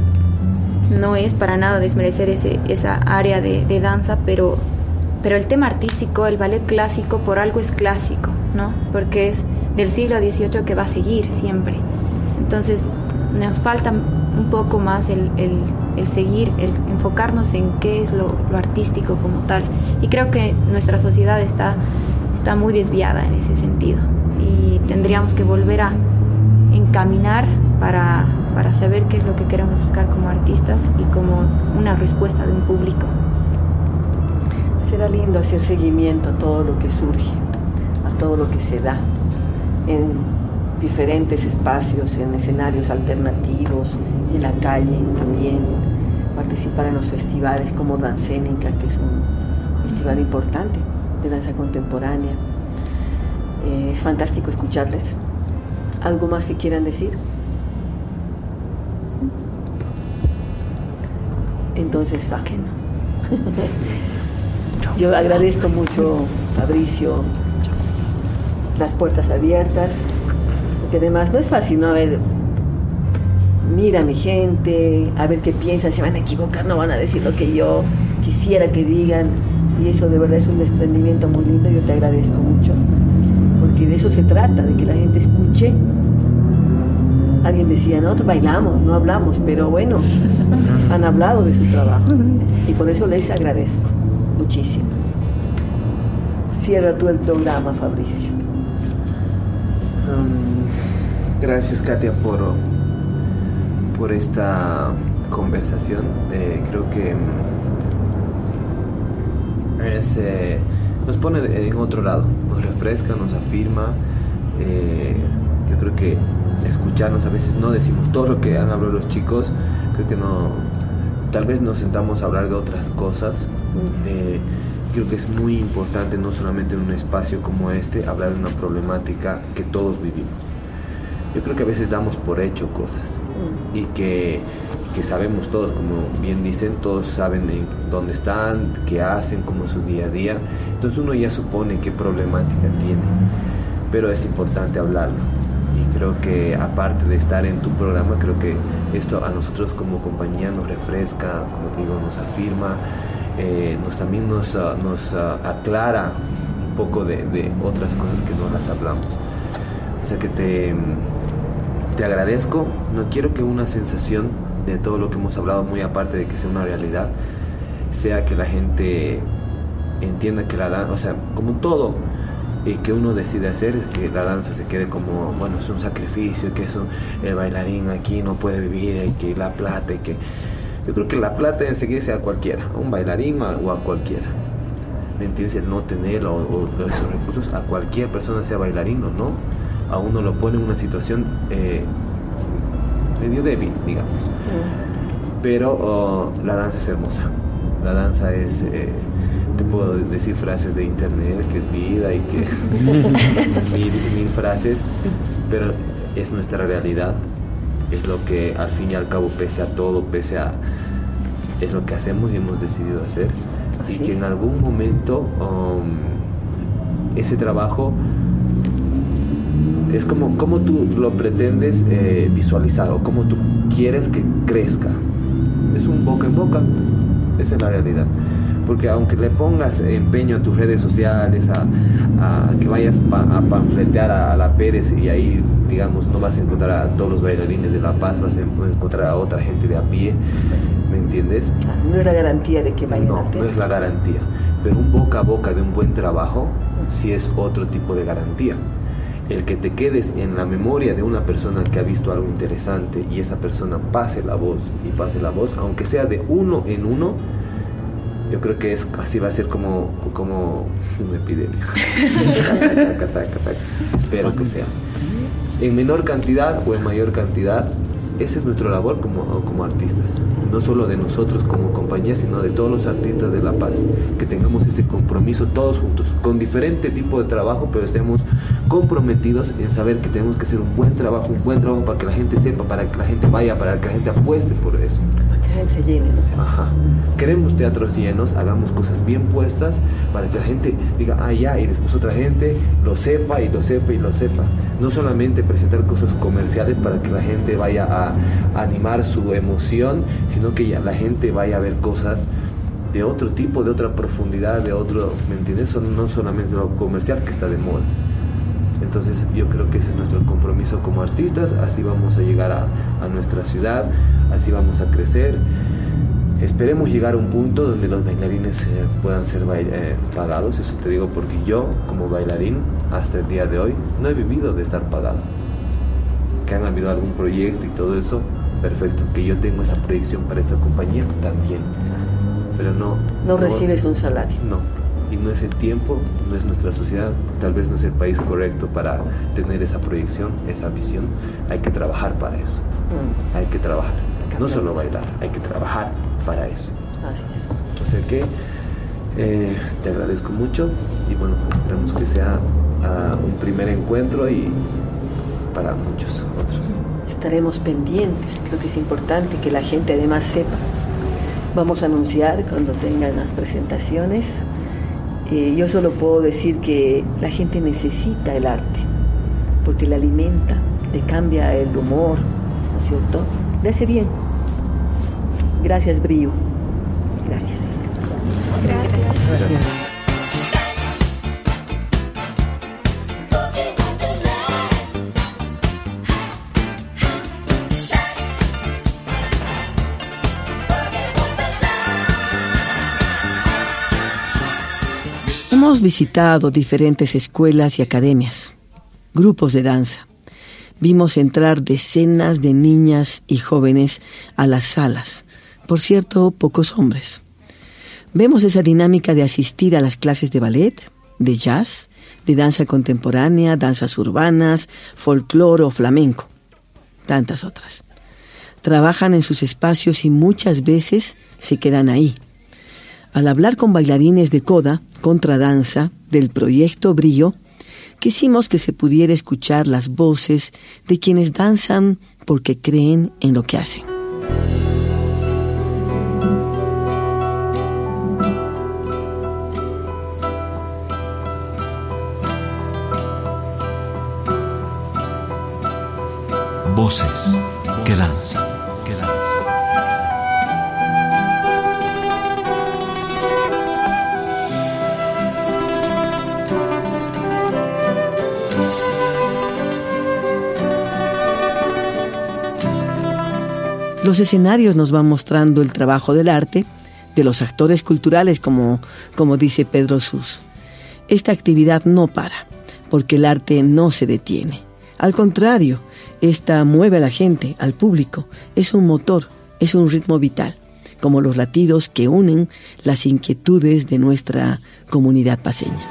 Speaker 4: no es para nada desmerecer ese, esa área de, de danza, pero, pero el tema artístico, el ballet clásico, por algo es clásico, ¿no? Porque es del siglo dieciocho que va a seguir siempre. Entonces nos falta un poco más el, el, el seguir, el enfocarnos en qué es lo, lo artístico como tal. Y creo que nuestra sociedad está, está muy desviada en ese sentido. Y tendríamos que volver a, encaminar para, para saber qué es lo que queremos buscar como artistas y como una respuesta de un público.
Speaker 7: Será lindo hacer seguimiento a todo lo que surge, a todo lo que se da en diferentes espacios, en escenarios alternativos, en la calle también, participar en los festivales como Dancénica, que es un festival importante de danza contemporánea. Eh, es fantástico escucharles. ¿Algo más que quieran decir? Entonces, fa.
Speaker 4: Que no.
Speaker 7: Yo agradezco mucho, Fabricio, las puertas abiertas, porque además no es fácil, ¿no? A ver, mira a mi gente, a ver qué piensan, se van a equivocar, no van a decir lo que yo quisiera que digan, y eso de verdad es un desprendimiento muy lindo. Yo te agradezco mucho, porque de eso se trata, de que la gente escuche. Alguien decía, nosotros bailamos, no hablamos, pero bueno, han hablado de su trabajo, y por eso les agradezco muchísimo. Cierra tú el programa, Fabricio.
Speaker 3: Um, gracias, Katia, por, por esta conversación. Eh, creo que es, eh, nos pone en otro lado, nos refresca, nos afirma. Eh, yo creo que escucharnos, a veces no decimos todo lo que han hablado los chicos, creo que no, tal vez nos sentamos a hablar de otras cosas. Eh, creo que es muy importante, no solamente en un espacio como este, hablar de una problemática que todos vivimos. Yo creo que a veces damos por hecho cosas y que, que sabemos todos, como bien dicen, todos saben en dónde están, qué hacen, cómo es su día a día. Entonces uno ya supone qué problemática tiene, pero es importante hablarlo. Y creo que aparte de estar en tu programa, creo que esto a nosotros como compañía nos refresca, como te digo, nos afirma. Eh, nos también nos, uh, nos uh, aclara un poco de, de otras cosas que no las hablamos. O sea que te, te agradezco. No quiero que una sensación de todo lo que hemos hablado, muy aparte de que sea una realidad, sea que la gente entienda que la danza, o sea, como todo y que uno decide hacer, que la danza se quede como, bueno, es un sacrificio, que eso, el bailarín aquí no puede vivir, y que la plata, y que... Yo creo que la plata enseguida sea a cualquiera, a un bailarín o a cualquiera. ¿Me entiendes? El no tener o, o esos recursos, a cualquier persona, sea bailarín o no, a uno lo pone en una situación eh, medio débil, digamos. Mm. Pero oh, la danza es hermosa. La danza es, eh, te puedo decir frases de internet, que es vida y que mil, mil frases, pero es nuestra realidad. Es lo que al fin y al cabo, pese a todo, pese a... es lo que hacemos y hemos decidido hacer. Y que en algún momento um, ese trabajo es como, como tú lo pretendes eh, visualizar, o como tú quieres que crezca. Es un boca en boca. Esa es la realidad. Porque aunque le pongas empeño a tus redes sociales, a, a que vayas pa, a panfletear a, a la Pérez, y ahí, digamos, no vas a encontrar a todos los bailarines de La Paz, vas a encontrar a otra gente de a pie, ¿me entiendes?
Speaker 7: No es la garantía de que vayan
Speaker 3: no,
Speaker 7: a hacer.
Speaker 3: No es la garantía, pero un boca a boca de un buen trabajo sí es otro tipo de garantía. El que te quedes en la memoria de una persona que ha visto algo interesante y esa persona pase la voz, y pase la voz, aunque sea de uno en uno, yo creo que es, así va a ser como, como una epidemia. Espero que sea. En menor cantidad o en mayor cantidad, esa es nuestra labor como, como artistas. No solo de nosotros como compañía, sino de todos los artistas de La Paz. Que tengamos ese compromiso todos juntos, con diferente tipo de trabajo, pero estemos comprometidos en saber que tenemos que hacer un buen trabajo, un buen trabajo para que la gente sepa, para que la gente vaya, para que la gente apueste por eso.
Speaker 7: La gente se llene, no sé.
Speaker 3: Ajá. Queremos teatros llenos, hagamos cosas bien puestas para que la gente diga, ah, ya, y después otra gente lo sepa y lo sepa y lo sepa. No solamente presentar cosas comerciales para que la gente vaya a, a animar su emoción, sino que ya la gente vaya a ver cosas de otro tipo, de otra profundidad, de otro, ¿me entiendes? No solamente lo comercial que está de moda. Entonces yo creo que ese es nuestro compromiso como artistas. Así vamos a llegar a, a nuestra ciudad, así vamos a crecer. Esperemos llegar a un punto donde los bailarines eh, puedan ser bail- eh, pagados. Eso te digo porque yo como bailarín hasta el día de hoy no he vivido de estar pagado. que han habido algún proyecto y todo eso, perfecto. Que yo tengo esa proyección para esta compañía, también. Pero no...
Speaker 7: No, no recibes un salario.
Speaker 3: No. Y no es el tiempo, no es nuestra sociedad, tal vez no es el país correcto para tener esa proyección, esa visión. Hay que trabajar para eso. Mm. Hay que trabajar. No solo bailar, hay que trabajar para eso.
Speaker 7: Así es.
Speaker 3: O sea que eh, te agradezco mucho y bueno, esperamos que sea uh, un primer encuentro y para muchos otros.
Speaker 7: Estaremos pendientes, creo que es importante que la gente además sepa. Vamos a anunciar cuando tengan las presentaciones. Eh, yo solo puedo decir que la gente necesita el arte, porque le alimenta, le cambia el humor, ¿no es cierto? Le hace bien. Gracias, Brío. Gracias.
Speaker 6: Gracias.
Speaker 7: Gracias.
Speaker 2: Hemos visitado diferentes escuelas y academias, grupos de danza. Vimos entrar decenas de niñas y jóvenes a las salas. Por cierto, pocos hombres. Vemos esa dinámica de asistir a las clases de ballet, de jazz, de danza contemporánea, danzas urbanas, folclore o flamenco. Tantas otras. Trabajan en sus espacios y muchas veces se quedan ahí. Al hablar con bailarines de Coda, Contradanza, del proyecto Brío, quisimos que se pudiera escuchar las voces de quienes danzan porque creen en lo que hacen.
Speaker 1: Voces que danzan, que danzan.
Speaker 2: Los escenarios nos van mostrando el trabajo del arte, de los actores culturales, como, como dice Pedro Sus. Esta actividad no para, porque el arte no se detiene. Al contrario, esta mueve a la gente, al público. Es un motor, es un ritmo vital, como los latidos que unen las inquietudes de nuestra comunidad paceña.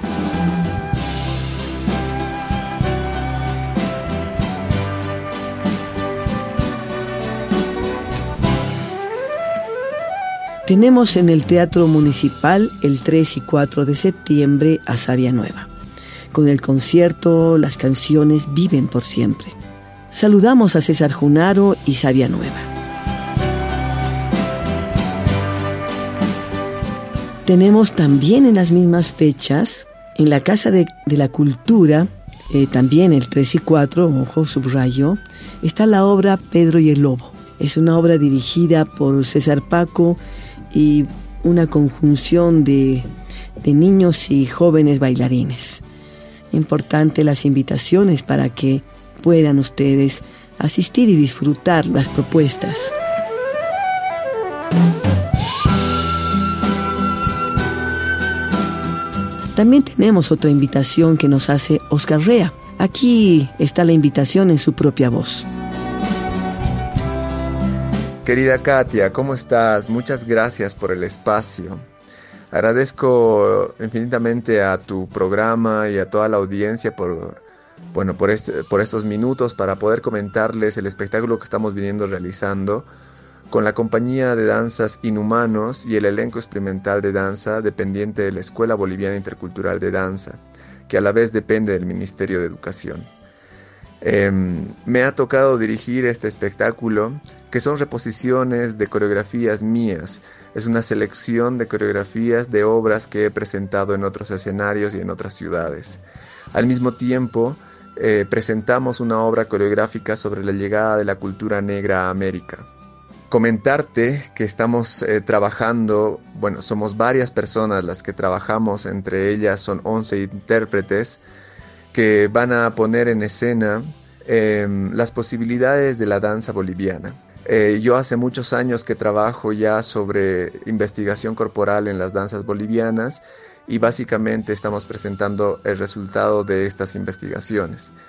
Speaker 2: Tenemos en el Teatro Municipal el tres y cuatro de septiembre a Savia Nueva. Con el concierto, las canciones viven por siempre. Saludamos a César Junaro y Savia Nueva. Tenemos también en las mismas fechas, en la Casa de, de la Cultura, eh, también el tres y cuatro, ojo, subrayo, está la obra Pedro y el Lobo. Es una obra dirigida por César Paco y una conjunción de, de niños y jóvenes bailarines. Importante las invitaciones para que puedan ustedes asistir y disfrutar las propuestas. También tenemos otra invitación que nos hace Oscar Rea. Aquí está la invitación en su propia voz.
Speaker 10: Querida Katia, ¿cómo estás? Muchas gracias por el espacio. Agradezco infinitamente a tu programa y a toda la audiencia por, bueno, por, este, por estos minutos para poder comentarles el espectáculo que estamos viniendo realizando con la compañía de danzas Inhumanos y el elenco experimental de danza dependiente de la Escuela Boliviana Intercultural de Danza, que a la vez depende del Ministerio de Educación. Eh, me ha tocado dirigir este espectáculo, que son reposiciones de coreografías mías. Es una selección de coreografías de obras que he presentado en otros escenarios y en otras ciudades. Al mismo tiempo, eh, presentamos una obra coreográfica sobre la llegada de la cultura negra a América. Comentarte que estamos eh, trabajando, bueno, somos varias personas las que trabajamos, entre ellas son once intérpretes, que van a poner en escena eh, las posibilidades de la danza boliviana. Eh, yo hace muchos años que trabajo ya sobre investigación corporal en las danzas bolivianas y básicamente estamos presentando el resultado de estas investigaciones.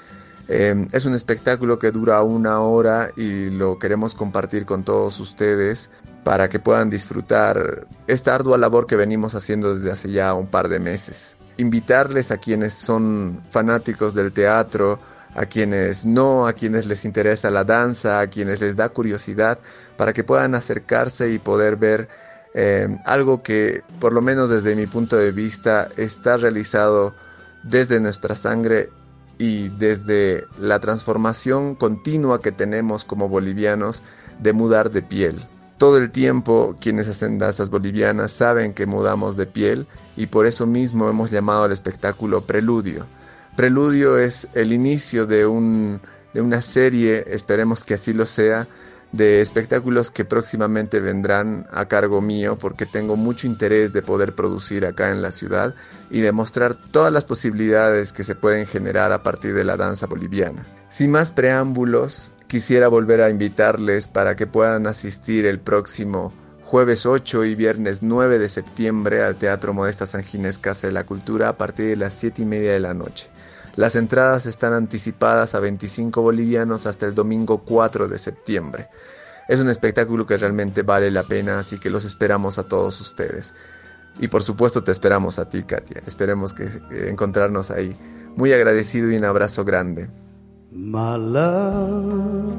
Speaker 10: Eh, es un espectáculo que dura una hora y lo queremos compartir con todos ustedes para que puedan disfrutar esta ardua labor que venimos haciendo desde hace ya un par de meses. Invitarles a quienes son fanáticos del teatro, a quienes no, a quienes les interesa la danza, a quienes les da curiosidad, para que puedan acercarse y poder ver eh, algo que, por lo menos desde mi punto de vista, está realizado desde nuestra sangre y desde la transformación continua que tenemos como bolivianos de mudar de piel. Todo el tiempo quienes hacen danzas bolivianas saben que mudamos de piel y por eso mismo hemos llamado al espectáculo Preludio. Preludio es el inicio de, un, de una serie, esperemos que así lo sea, de espectáculos que próximamente vendrán a cargo mío porque tengo mucho interés de poder producir acá en la ciudad y demostrar todas las posibilidades que se pueden generar a partir de la danza boliviana. Sin más preámbulos, quisiera volver a invitarles para que puedan asistir el próximo jueves ocho y viernes nueve de septiembre al Teatro Modesta San Ginés Casa de la Cultura a partir de las siete y media de la noche. Las entradas están anticipadas a veinticinco bolivianos hasta el domingo cuatro de septiembre. Es un espectáculo que realmente vale la pena, así que los esperamos a todos ustedes. Y por supuesto te esperamos a ti, Katia. Esperemos que, que encontrarnos ahí. Muy agradecido y un abrazo grande.
Speaker 11: My love,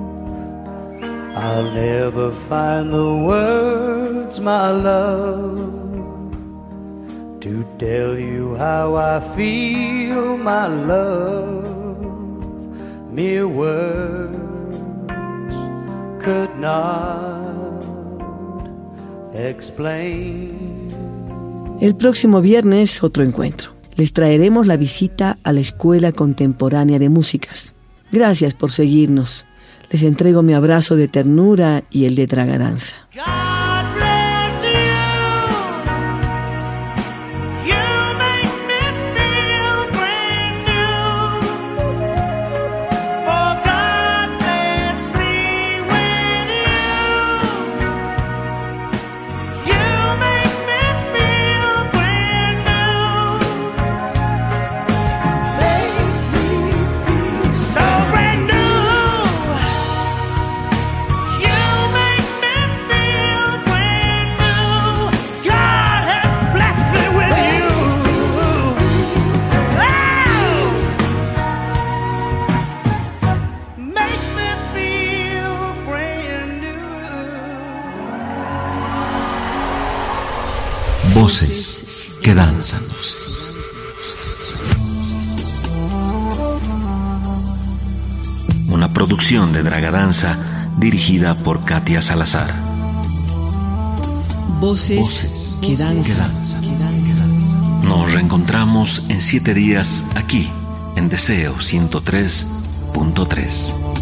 Speaker 11: I'll never find the words, my love, to tell you how I feel, my love. Mere words could not explain.
Speaker 2: El próximo viernes, otro encuentro. Les traeremos la visita a la Escuela Contemporánea de Músicas. Gracias por seguirnos. Les entrego mi abrazo de ternura y el de Dragadanza.
Speaker 1: Voces que danzan. Una producción de Dragadanza dirigida por Katia Salazar.
Speaker 2: Voces, Voces que danzan. Que danzan.
Speaker 1: Nos reencontramos en siete días aquí, en Deseo ciento tres punto tres.